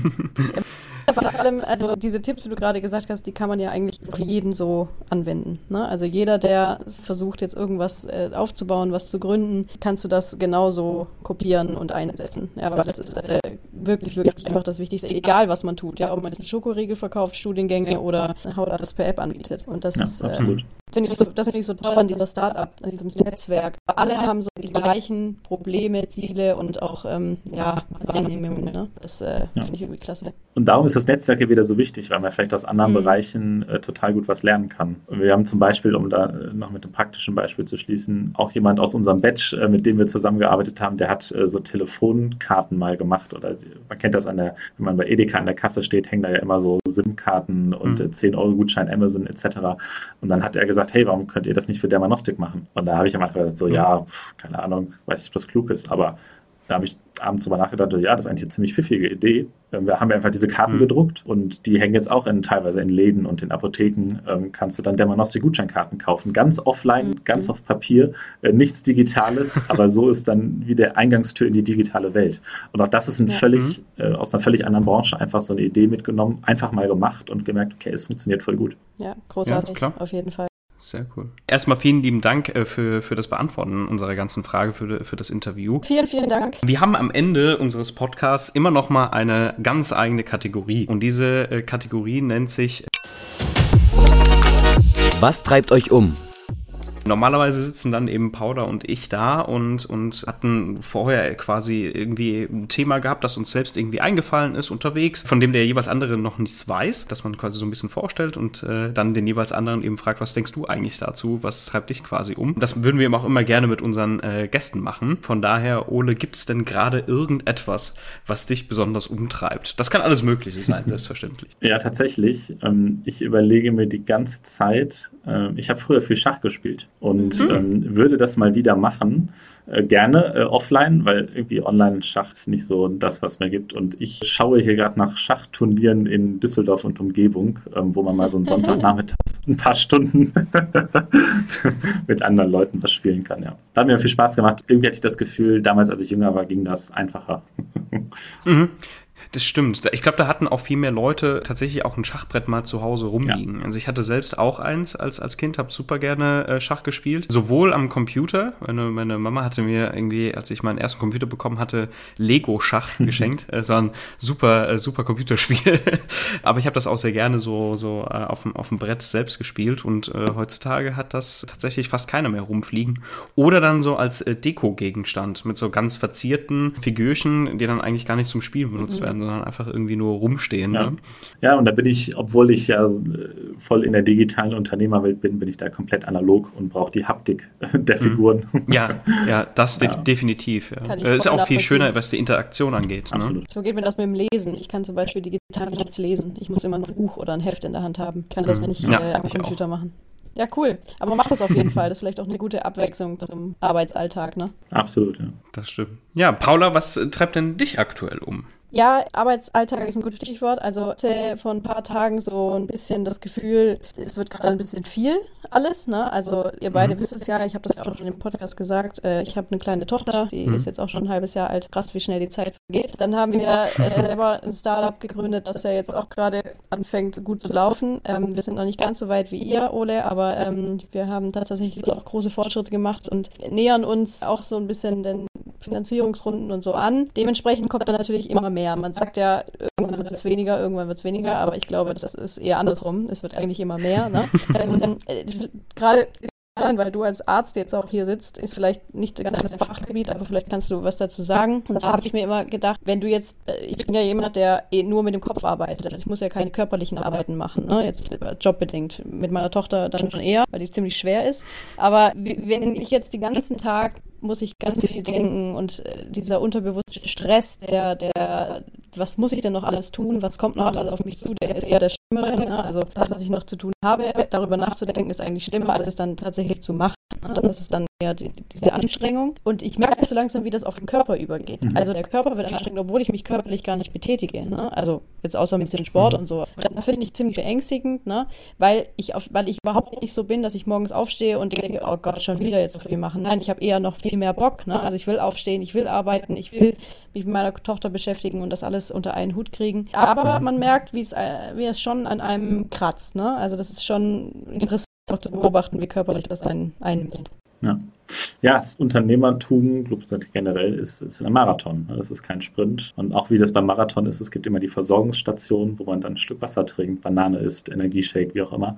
Vor allem, also diese Tipps, die du gerade gesagt hast, die kann man ja eigentlich auf jeden so anwenden. Ne? Also jeder, der versucht jetzt irgendwas aufzubauen, was zu gründen, kannst du das genauso kopieren und einsetzen. Ja, aber das ist wirklich, wirklich einfach das Wichtigste, egal was man tut. Ja, ob man jetzt einen Schokoriegel verkauft, Studiengänge oder Hautarzt per App anbietet. Und das ist absolut. Das finde ich so toll an dieser Startup, an diesem Netzwerk. Alle haben so die gleichen Probleme, Ziele und auch Wahrnehmungen. Ne? Das finde ich irgendwie klasse. Und darum ist ist das Netzwerk ja wieder so wichtig, weil man vielleicht aus anderen Bereichen total gut was lernen kann. Und wir haben zum Beispiel, um da noch mit einem praktischen Beispiel zu schließen, auch jemand aus unserem Batch, mit dem wir zusammengearbeitet haben, der hat so Telefonkarten mal gemacht. Oder man kennt das wenn man bei Edeka an der Kasse steht, hängen da ja immer so SIM-Karten und 10-Euro-Gutschein Amazon etc. Und dann hat er gesagt, hey, warum könnt ihr das nicht für Dermanostik machen? Und da habe ich am Anfang gesagt, so keine Ahnung, weiß nicht, was klug ist, aber da habe ich abends drüber nachgedacht, ja, das ist eigentlich eine ziemlich pfiffige Idee. Wir haben einfach diese Karten gedruckt und die hängen jetzt auch teilweise in Läden und in Apotheken. Kannst du dann Dermanostik-Gutscheinkarten kaufen. Ganz offline, ganz auf Papier, nichts Digitales, aber so ist dann wie der Eingangstür in die digitale Welt. Und auch das ist aus einer völlig anderen Branche einfach so eine Idee mitgenommen, einfach mal gemacht und gemerkt, okay, es funktioniert voll gut. Ja, großartig, auf jeden Fall. Sehr cool. Erstmal vielen lieben Dank für das Beantworten unserer ganzen Frage, für das Interview. Vielen, vielen Dank. Wir haben am Ende unseres Podcasts immer noch mal eine ganz eigene Kategorie. Und diese Kategorie nennt sich Was treibt euch um? Normalerweise sitzen dann eben Paula und ich da und hatten vorher quasi irgendwie ein Thema gehabt, das uns selbst irgendwie eingefallen ist unterwegs, von dem der jeweils andere noch nichts weiß, dass man quasi so ein bisschen vorstellt und dann den jeweils anderen eben fragt, was denkst du eigentlich dazu, was treibt dich quasi um? Das würden wir eben auch immer gerne mit unseren Gästen machen. Von daher, Ole, gibt es denn gerade irgendetwas, was dich besonders umtreibt? Das kann alles Mögliche sein, selbstverständlich. Ja, tatsächlich. Ich überlege mir die ganze Zeit, ich habe früher viel Schach gespielt. Und würde das mal wieder machen, gerne offline, weil irgendwie Online-Schach ist nicht so das, was mir gibt. Und ich schaue hier gerade nach Schachturnieren in Düsseldorf und Umgebung, wo man mal so einen Sonntagnachmittag ein paar Stunden mit anderen Leuten was spielen kann. Ja. Da hat mir viel Spaß gemacht. Irgendwie hatte ich das Gefühl, damals, als ich jünger war, ging das einfacher. Das stimmt. Ich glaube, da hatten auch viel mehr Leute tatsächlich auch ein Schachbrett mal zu Hause rumliegen. Ja. Also ich hatte selbst auch eins als Kind, habe super gerne Schach gespielt. Sowohl am Computer, meine Mama hatte mir irgendwie, als ich meinen ersten Computer bekommen hatte, Lego-Schach geschenkt. Es war ein super Computerspiel. Aber ich habe das auch sehr gerne so auf dem Brett selbst gespielt. Und heutzutage hat das tatsächlich fast keiner mehr rumfliegen. Oder dann so als Deko-Gegenstand mit so ganz verzierten Figürchen, die dann eigentlich gar nicht zum Spielen benutzt werden, sondern einfach irgendwie nur rumstehen. Ja, ne? Ja, und da bin ich, obwohl ich ja voll in der digitalen Unternehmerwelt bin ich da komplett analog und brauche die Haptik der Figuren. Ja, das definitiv. Ja. Ist ja auch viel schöner, was die Interaktion angeht. Absolut. Ne? So geht mir das mit dem Lesen. Ich kann zum Beispiel digital nichts lesen. Ich muss immer ein Buch oder ein Heft in der Hand haben. Ich kann das nicht am Computer machen. Ja, cool. Aber man macht das auf jeden Fall. Das ist vielleicht auch eine gute Abwechslung zum Arbeitsalltag, ne? Absolut, ja. Das stimmt. Ja, Paula, was treibt denn dich aktuell um? Ja, Arbeitsalltag ist ein gutes Stichwort. Also ich hatte vor ein paar Tagen so ein bisschen das Gefühl, es wird gerade ein bisschen viel alles, ne? Also ihr beide wisst es ja, ich habe das auch schon im Podcast gesagt, ich habe eine kleine Tochter, die ist jetzt auch schon ein halbes Jahr alt. Krass, wie schnell die Zeit vergeht. Dann haben wir selber ein Startup gegründet, das ja jetzt auch gerade anfängt gut zu laufen. Wir sind noch nicht ganz so weit wie ihr, Ole, aber wir haben tatsächlich jetzt auch große Fortschritte gemacht und nähern uns auch so ein bisschen den Finanzierungsrunden und so an. Dementsprechend kommt dann natürlich immer mehr. Man sagt ja, irgendwann wird es weniger, aber ich glaube, das ist eher andersrum. Es wird eigentlich immer mehr. Ne? Gerade weil du als Arzt jetzt auch hier sitzt, ist vielleicht nicht ganz dein Fachgebiet, aber vielleicht kannst du was dazu sagen. Und da habe ich mir immer gedacht, wenn du jetzt, ich bin ja jemand, der nur mit dem Kopf arbeitet, also ich muss ja keine körperlichen Arbeiten machen, ne? Jetzt jobbedingt. Mit meiner Tochter dann schon eher, weil die ziemlich schwer ist. Aber wenn ich jetzt den ganzen Tag muss ich ganz viel denken und dieser unterbewusste Stress, der was muss ich denn noch alles tun, was kommt noch alles auf mich zu, der ist eher der Schlimmere. Ne? Also das, was ich noch zu tun habe, darüber nachzudenken, ist eigentlich schlimmer, als es dann tatsächlich zu machen. Ne? Das ist dann eher diese Anstrengung. Und ich merke so langsam, wie das auf den Körper übergeht. Also der Körper wird anstrengend, obwohl ich mich körperlich gar nicht betätige. Ne? Also jetzt außer ein bisschen Sport und so. Und das finde ich ziemlich beängstigend, ne? Weil ich überhaupt nicht so bin, dass ich morgens aufstehe und denke, oh Gott, schon wieder jetzt so viel machen. Nein, ich habe eher noch viel mehr Bock. Ne? Also ich will aufstehen, ich will arbeiten, ich will mich mit meiner Tochter beschäftigen und das alles unter einen Hut kriegen. Aber man merkt, wie es schon an einem kratzt. Ne? Also das ist schon interessant auch zu beobachten, wie körperlich das einen einnimmt. Ja. Ja, das Unternehmertum generell ist ein Marathon. Das ist kein Sprint. Und auch wie das beim Marathon ist, es gibt immer die Versorgungsstation, wo man dann ein Stück Wasser trinkt, Banane isst, Energieshake, wie auch immer,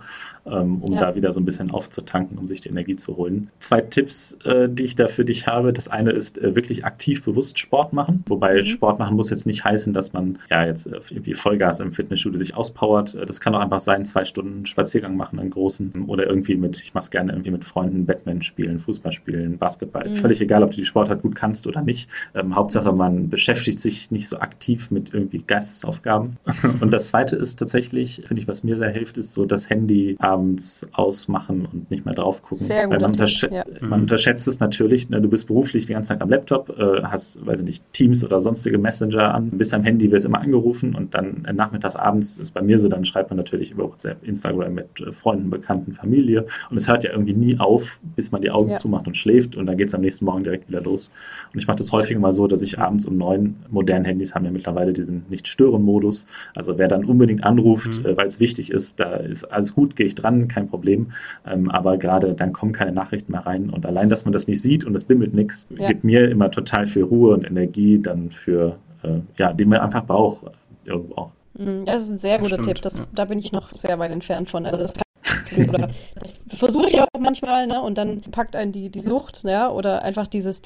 da wieder so ein bisschen aufzutanken, um sich die Energie zu holen. 2 Tipps, die ich da für dich habe. Das eine ist wirklich aktiv bewusst Sport machen. Wobei Sport machen muss jetzt nicht heißen, dass man jetzt irgendwie Vollgas im Fitnessstudio sich auspowert. Das kann auch einfach sein, 2 Stunden Spaziergang machen, einen großen, oder irgendwie ich mache es gerne irgendwie mit Freunden, Badminton spielen, Fußball spielen, Basketball. Völlig egal, ob du die Sportart gut kannst oder nicht. Hauptsache, man beschäftigt sich nicht so aktiv mit irgendwie Geistesaufgaben. Und das Zweite ist tatsächlich, finde ich, was mir sehr hilft, ist so das Handy abends ausmachen und nicht mehr drauf gucken. Sehr gut. Man unterschätzt es natürlich. Du bist beruflich die ganze Zeit am Laptop, hast, weiß ich nicht, Teams oder sonstige Messenger an, bist am Handy, wirst immer angerufen und dann nachmittags, abends ist bei mir so, dann schreibt man natürlich über WhatsApp, Instagram mit Freunden, Bekannten, Familie und es hört ja irgendwie nie auf, bis man die Augen zumacht und schläft und dann geht es am nächsten Morgen direkt wieder los. Und ich mache das häufig mal so, dass ich abends um 9, moderne Handys haben ja mittlerweile diesen Nicht-Stören-Modus, also wer dann unbedingt anruft, weil es wichtig ist, da ist alles gut, gehe ich dran, kein Problem, aber gerade dann kommen keine Nachrichten mehr rein und allein, dass man das nicht sieht und es bimmelt nichts, gibt mir immer total viel Ruhe und Energie dann für, die mir einfach braucht irgendwo auch. Das ist ein sehr guter Tipp, da bin ich noch sehr weit entfernt von, also das versuche ich auch manchmal, ne? Und dann packt einen die Sucht, ja, oder einfach dieses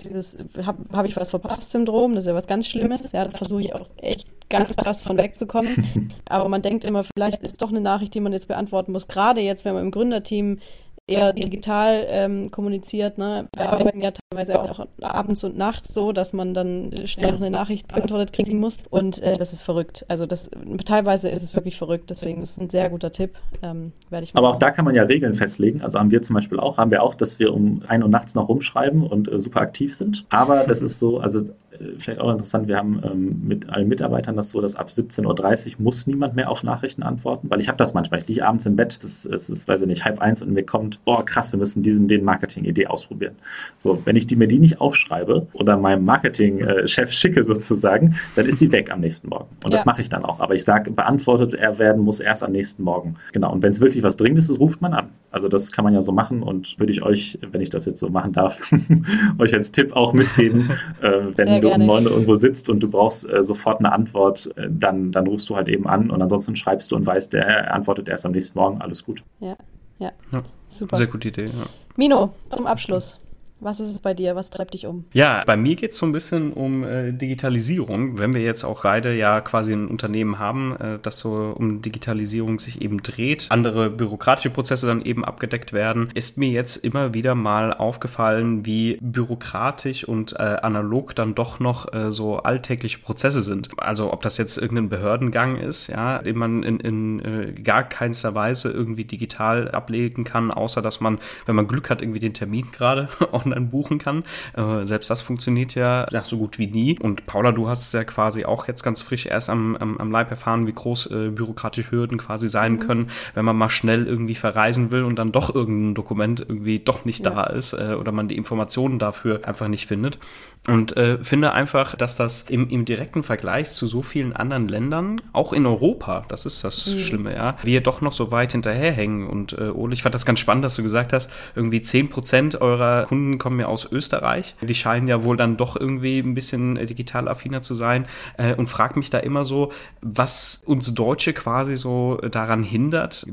hab ich was verpasst Syndrom, das ist ja was ganz Schlimmes, ja, da versuche ich auch echt ganz krass von wegzukommen. Aber man denkt immer, vielleicht ist doch eine Nachricht, die man jetzt beantworten muss, gerade jetzt, wenn man im Gründerteam eher digital kommuniziert, ne? Wir arbeiten ja teilweise auch abends und nachts so, dass man dann schnell noch eine Nachricht beantwortet kriegen muss und das ist verrückt. Also teilweise ist es wirklich verrückt, deswegen ist es ein sehr guter Tipp. Werde ich mal Aber auch da kann man ja Regeln festlegen. Also haben wir zum Beispiel auch, dass wir um 1 Uhr nachts noch rumschreiben und super aktiv sind. Aber das ist so, also vielleicht auch interessant, wir haben mit allen Mitarbeitern das so, dass ab 17.30 Uhr muss niemand mehr auf Nachrichten antworten, weil ich habe das manchmal. Ich liege abends im Bett, es ist, weiß ich nicht, 12:30 und mir kommt, krass, wir müssen den Marketing-Idee ausprobieren. So, wenn ich mir die nicht aufschreibe oder meinem Marketing-Chef schicke sozusagen, dann ist die weg am nächsten Morgen. Und das mache ich dann auch. Aber ich sage, beantwortet werden muss erst am nächsten Morgen. Genau. Und wenn es wirklich was Dringendes ist, ruft man an. Also das kann man ja so machen und würde ich euch, wenn ich das jetzt so machen darf, euch als Tipp auch mitgeben, wenn du um 9 Uhr irgendwo sitzt und du brauchst sofort eine Antwort, dann rufst du halt eben an und ansonsten schreibst du und weißt, der antwortet erst am nächsten Morgen, alles gut. Ja, super. Sehr gute Idee, ja. Mino, zum Abschluss. Was ist es bei dir? Was treibt dich um? Ja, bei mir geht es so ein bisschen um Digitalisierung. Wenn wir jetzt auch beide ja quasi ein Unternehmen haben, das so um Digitalisierung sich eben dreht, andere bürokratische Prozesse dann eben abgedeckt werden, ist mir jetzt immer wieder mal aufgefallen, wie bürokratisch und analog dann doch noch so alltägliche Prozesse sind. Also ob das jetzt irgendein Behördengang ist, ja, den man in gar keinster Weise irgendwie digital ablegen kann, außer dass man, wenn man Glück hat, irgendwie den Termin gerade online buchen kann. Selbst das funktioniert ja so gut wie nie. Und Paula, du hast es ja quasi auch jetzt ganz frisch erst am Leib erfahren, wie groß bürokratische Hürden quasi sein können, wenn man mal schnell irgendwie verreisen will und dann doch irgendein Dokument irgendwie doch nicht da ist oder man die Informationen dafür einfach nicht findet. Und finde einfach, dass das im direkten Vergleich zu so vielen anderen Ländern, auch in Europa, das ist das Schlimme, ja, wir doch noch so weit hinterherhängen. Und Ole, ich fand das ganz spannend, dass du gesagt hast, irgendwie 10% eurer Kunden kommen ja aus Österreich. Die scheinen ja wohl dann doch irgendwie ein bisschen digital affiner zu sein und frag mich da immer so, was uns Deutsche quasi so daran hindert,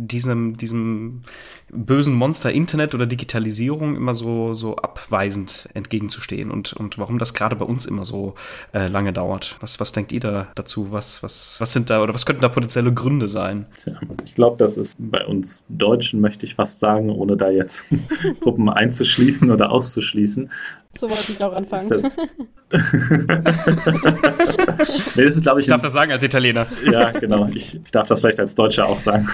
diesem bösen Monster Internet oder Digitalisierung immer so abweisend entgegenzustehen und warum das gerade bei uns immer so lange dauert. Was denkt ihr da dazu? Was sind da oder was könnten da potenzielle Gründe sein? Tja, ich glaube, das ist bei uns Deutschen, möchte ich fast sagen, ohne da jetzt Gruppen einzuschließen oder auszuschließen. So wollte ich auch anfangen. Nee, das ist, glaube ich, darf das sagen als Italiener. Ja, genau. Ich darf das vielleicht als Deutscher auch sagen.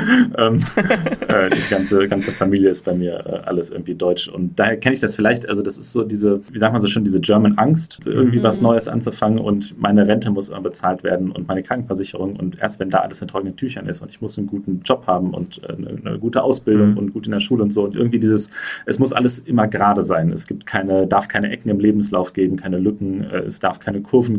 Die ganze Familie ist bei mir alles irgendwie deutsch. Und daher kenne ich das vielleicht, also das ist so diese, wie sagt man so schön, diese German Angst, irgendwie was Neues anzufangen und meine Rente muss immer bezahlt werden und meine Krankenversicherung und erst wenn da alles in trockenen Tüchern ist und ich muss einen guten Job haben und eine gute Ausbildung und gut in der Schule und so und irgendwie es muss alles immer gerade sein. Es gibt darf keine Ecken im Lebenslauf geben, keine Lücken, es darf keine Kurven geben.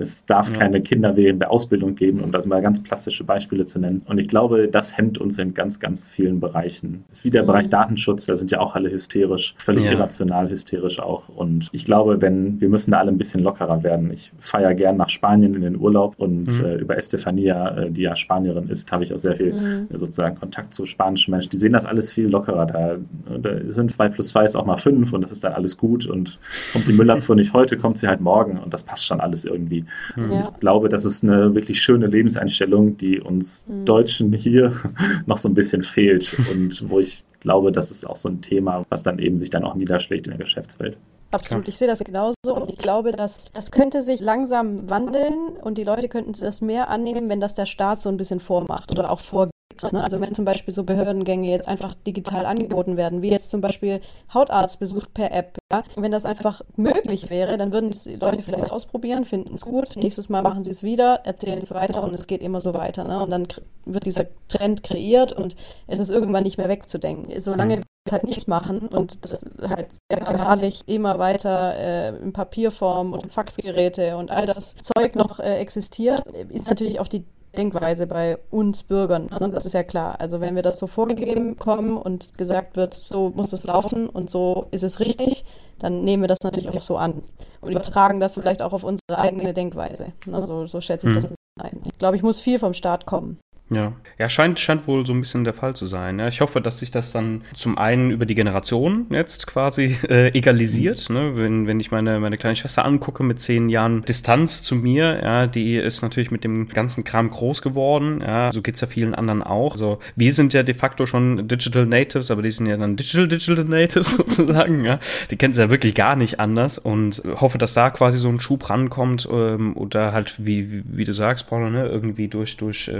Es darf keine kinderwählende Ausbildung geben, um das mal ganz plastische Beispiele zu nennen. Und ich glaube, das hemmt uns in ganz, ganz vielen Bereichen. Es ist wie der Bereich Datenschutz, da sind ja auch alle hysterisch, völlig irrational hysterisch auch. Und ich glaube, wir müssen da alle ein bisschen lockerer werden. Ich fahre ja gern nach Spanien in den Urlaub und über Estefania, die ja Spanierin ist, habe ich auch sehr viel sozusagen Kontakt zu spanischen Menschen. Die sehen das alles viel lockerer. Da sind 2 + 2 ist auch mal 5 und das ist dann alles gut und kommt die Müllabfuhr nicht heute, kommt sie halt morgen und das passt schon alles irgendwie. Und ich glaube, das ist eine wirklich schöne Lebenseinstellung, die uns Deutschen hier noch so ein bisschen fehlt und wo ich glaube, das ist auch so ein Thema, was dann eben sich dann auch niederschlägt in der Geschäftswelt. Absolut, ich sehe das genauso und ich glaube, dass das könnte sich langsam wandeln und die Leute könnten das mehr annehmen, wenn das der Staat so ein bisschen vormacht oder auch vorgibt. Also wenn zum Beispiel so Behördengänge jetzt einfach digital angeboten werden, wie jetzt zum Beispiel Hautarztbesuch per App. Ja? Und wenn das einfach möglich wäre, dann würden die Leute vielleicht ausprobieren, finden es gut, nächstes Mal machen sie es wieder, erzählen es weiter und es geht immer so weiter. Ne? Und dann wird dieser Trend kreiert und es ist irgendwann nicht mehr wegzudenken. Solange wir es halt nicht machen und das halt sehr beharrlich immer weiter in Papierform und Faxgeräte und all das Zeug noch existiert, ist natürlich auch die Denkweise bei uns Bürgern. Das ist ja klar. Also wenn wir das so vorgegeben bekommen und gesagt wird, so muss es laufen und so ist es richtig, dann nehmen wir das natürlich auch so an und übertragen das vielleicht auch auf unsere eigene Denkweise. Also so schätze ich das ein. Ich glaube, ich muss viel vom Staat kommen. Ja, scheint wohl so ein bisschen der Fall zu sein. Ja. Ich hoffe, dass sich das dann zum einen über die Generation jetzt quasi egalisiert. Ne? Wenn ich meine kleine Schwester angucke mit 10 Jahren Distanz zu mir, ja, die ist natürlich mit dem ganzen Kram groß geworden. Ja. So geht es ja vielen anderen auch. Also wir sind ja de facto schon Digital Natives, aber die sind ja dann Digital Natives sozusagen. Ja. Die kennen es ja wirklich gar nicht anders und hoffe, dass da quasi so ein Schub rankommt oder halt, wie du sagst, Paula, ne? Irgendwie durch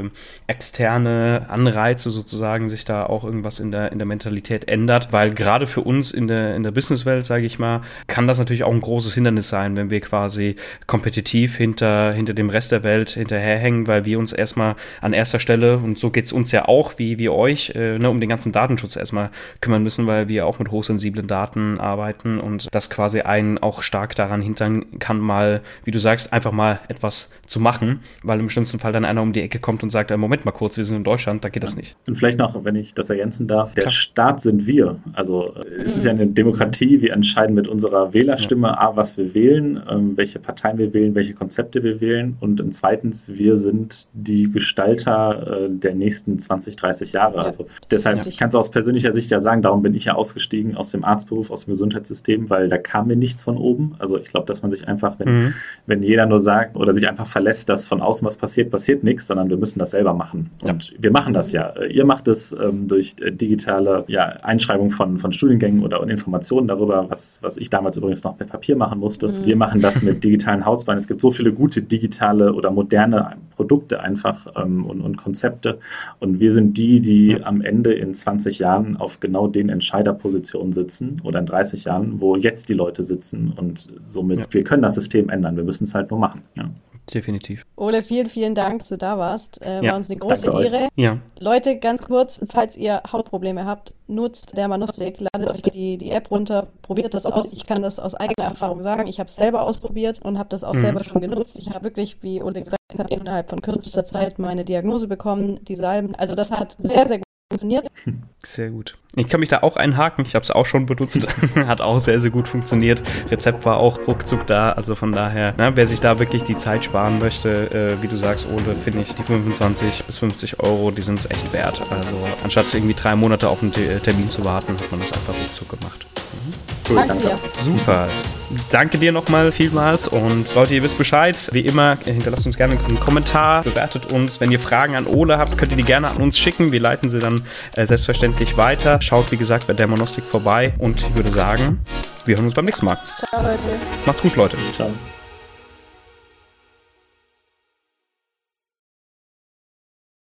externe Anreize sozusagen sich da auch irgendwas in der Mentalität ändert, weil gerade für uns in der Businesswelt, sage ich mal, kann das natürlich auch ein großes Hindernis sein, wenn wir quasi kompetitiv hinter dem Rest der Welt hinterherhängen, weil wir uns erstmal an erster Stelle, und so geht es uns ja auch wie euch, um den ganzen Datenschutz erstmal kümmern müssen, weil wir auch mit hochsensiblen Daten arbeiten und das quasi einen auch stark daran hindern kann, mal, wie du sagst, einfach mal etwas zu machen, weil im schlimmsten Fall dann einer um die Ecke kommt und sagt, Moment mal kurz, wir sind in Deutschland, da geht das nicht. Und vielleicht noch, wenn ich das ergänzen darf, der Staat sind wir. Also es ist ja eine Demokratie, wir entscheiden mit unserer Wählerstimme, was wir wählen, welche Parteien wir wählen, welche Konzepte wir wählen und zweitens, wir sind die Gestalter der nächsten 20, 30 Jahre. Also deshalb kannst du aus persönlicher Sicht ja sagen, darum bin ich ja ausgestiegen aus dem Arztberuf, aus dem Gesundheitssystem, weil da kam mir nichts von oben. Also ich glaube, dass man sich einfach, wenn jeder nur sagt oder sich einfach verlässt, dass von außen was passiert nichts, sondern wir müssen das selber machen. Und wir machen das ja. Ihr macht es durch digitale Einschreibung von Studiengängen oder Informationen darüber, was ich damals übrigens noch mit Papier machen musste. Wir machen das mit digitalen Hausbeinen. Es gibt so viele gute digitale oder moderne Produkte einfach und Konzepte. Und wir sind die am Ende in 20 Jahren auf genau den Entscheiderpositionen sitzen oder in 30 Jahren, wo jetzt die Leute sitzen. Und somit, wir können das System ändern. Wir müssen es halt nur machen. Ja. Definitiv. Ole, vielen, vielen Dank, dass du da warst. War uns eine große Ehre. Ja. Leute, ganz kurz, falls ihr Hautprobleme habt, nutzt Dermanostik, ladet euch die App runter, probiert das aus. Ich kann das aus eigener Erfahrung sagen. Ich habe es selber ausprobiert und habe das auch selber schon genutzt. Ich habe wirklich, wie Ole gesagt hat, innerhalb von kürzester Zeit meine Diagnose bekommen, die Salben. Also das hat sehr, sehr gut funktioniert. Sehr gut. Ich kann mich da auch einhaken. Ich habe es auch schon benutzt. Hat auch sehr, sehr gut funktioniert. Rezept war auch ruckzuck da. Also von daher, wer sich da wirklich die Zeit sparen möchte, wie du sagst, Ole, finde ich die 25 bis 50 Euro, die sind es echt wert. Also anstatt irgendwie 3 Monate auf einen Termin zu warten, hat man das einfach ruckzuck gemacht. Cool, danke dir. Super. Danke dir nochmal vielmals und Leute, ihr wisst Bescheid. Wie immer, hinterlasst uns gerne einen Kommentar, bewertet uns. Wenn ihr Fragen an Ole habt, könnt ihr die gerne an uns schicken. Wir leiten sie dann selbstverständlich weiter. Schaut, wie gesagt, bei Dermanostik vorbei und ich würde sagen, wir hören uns beim nächsten Mal. Ciao, Leute. Macht's gut, Leute. Ciao.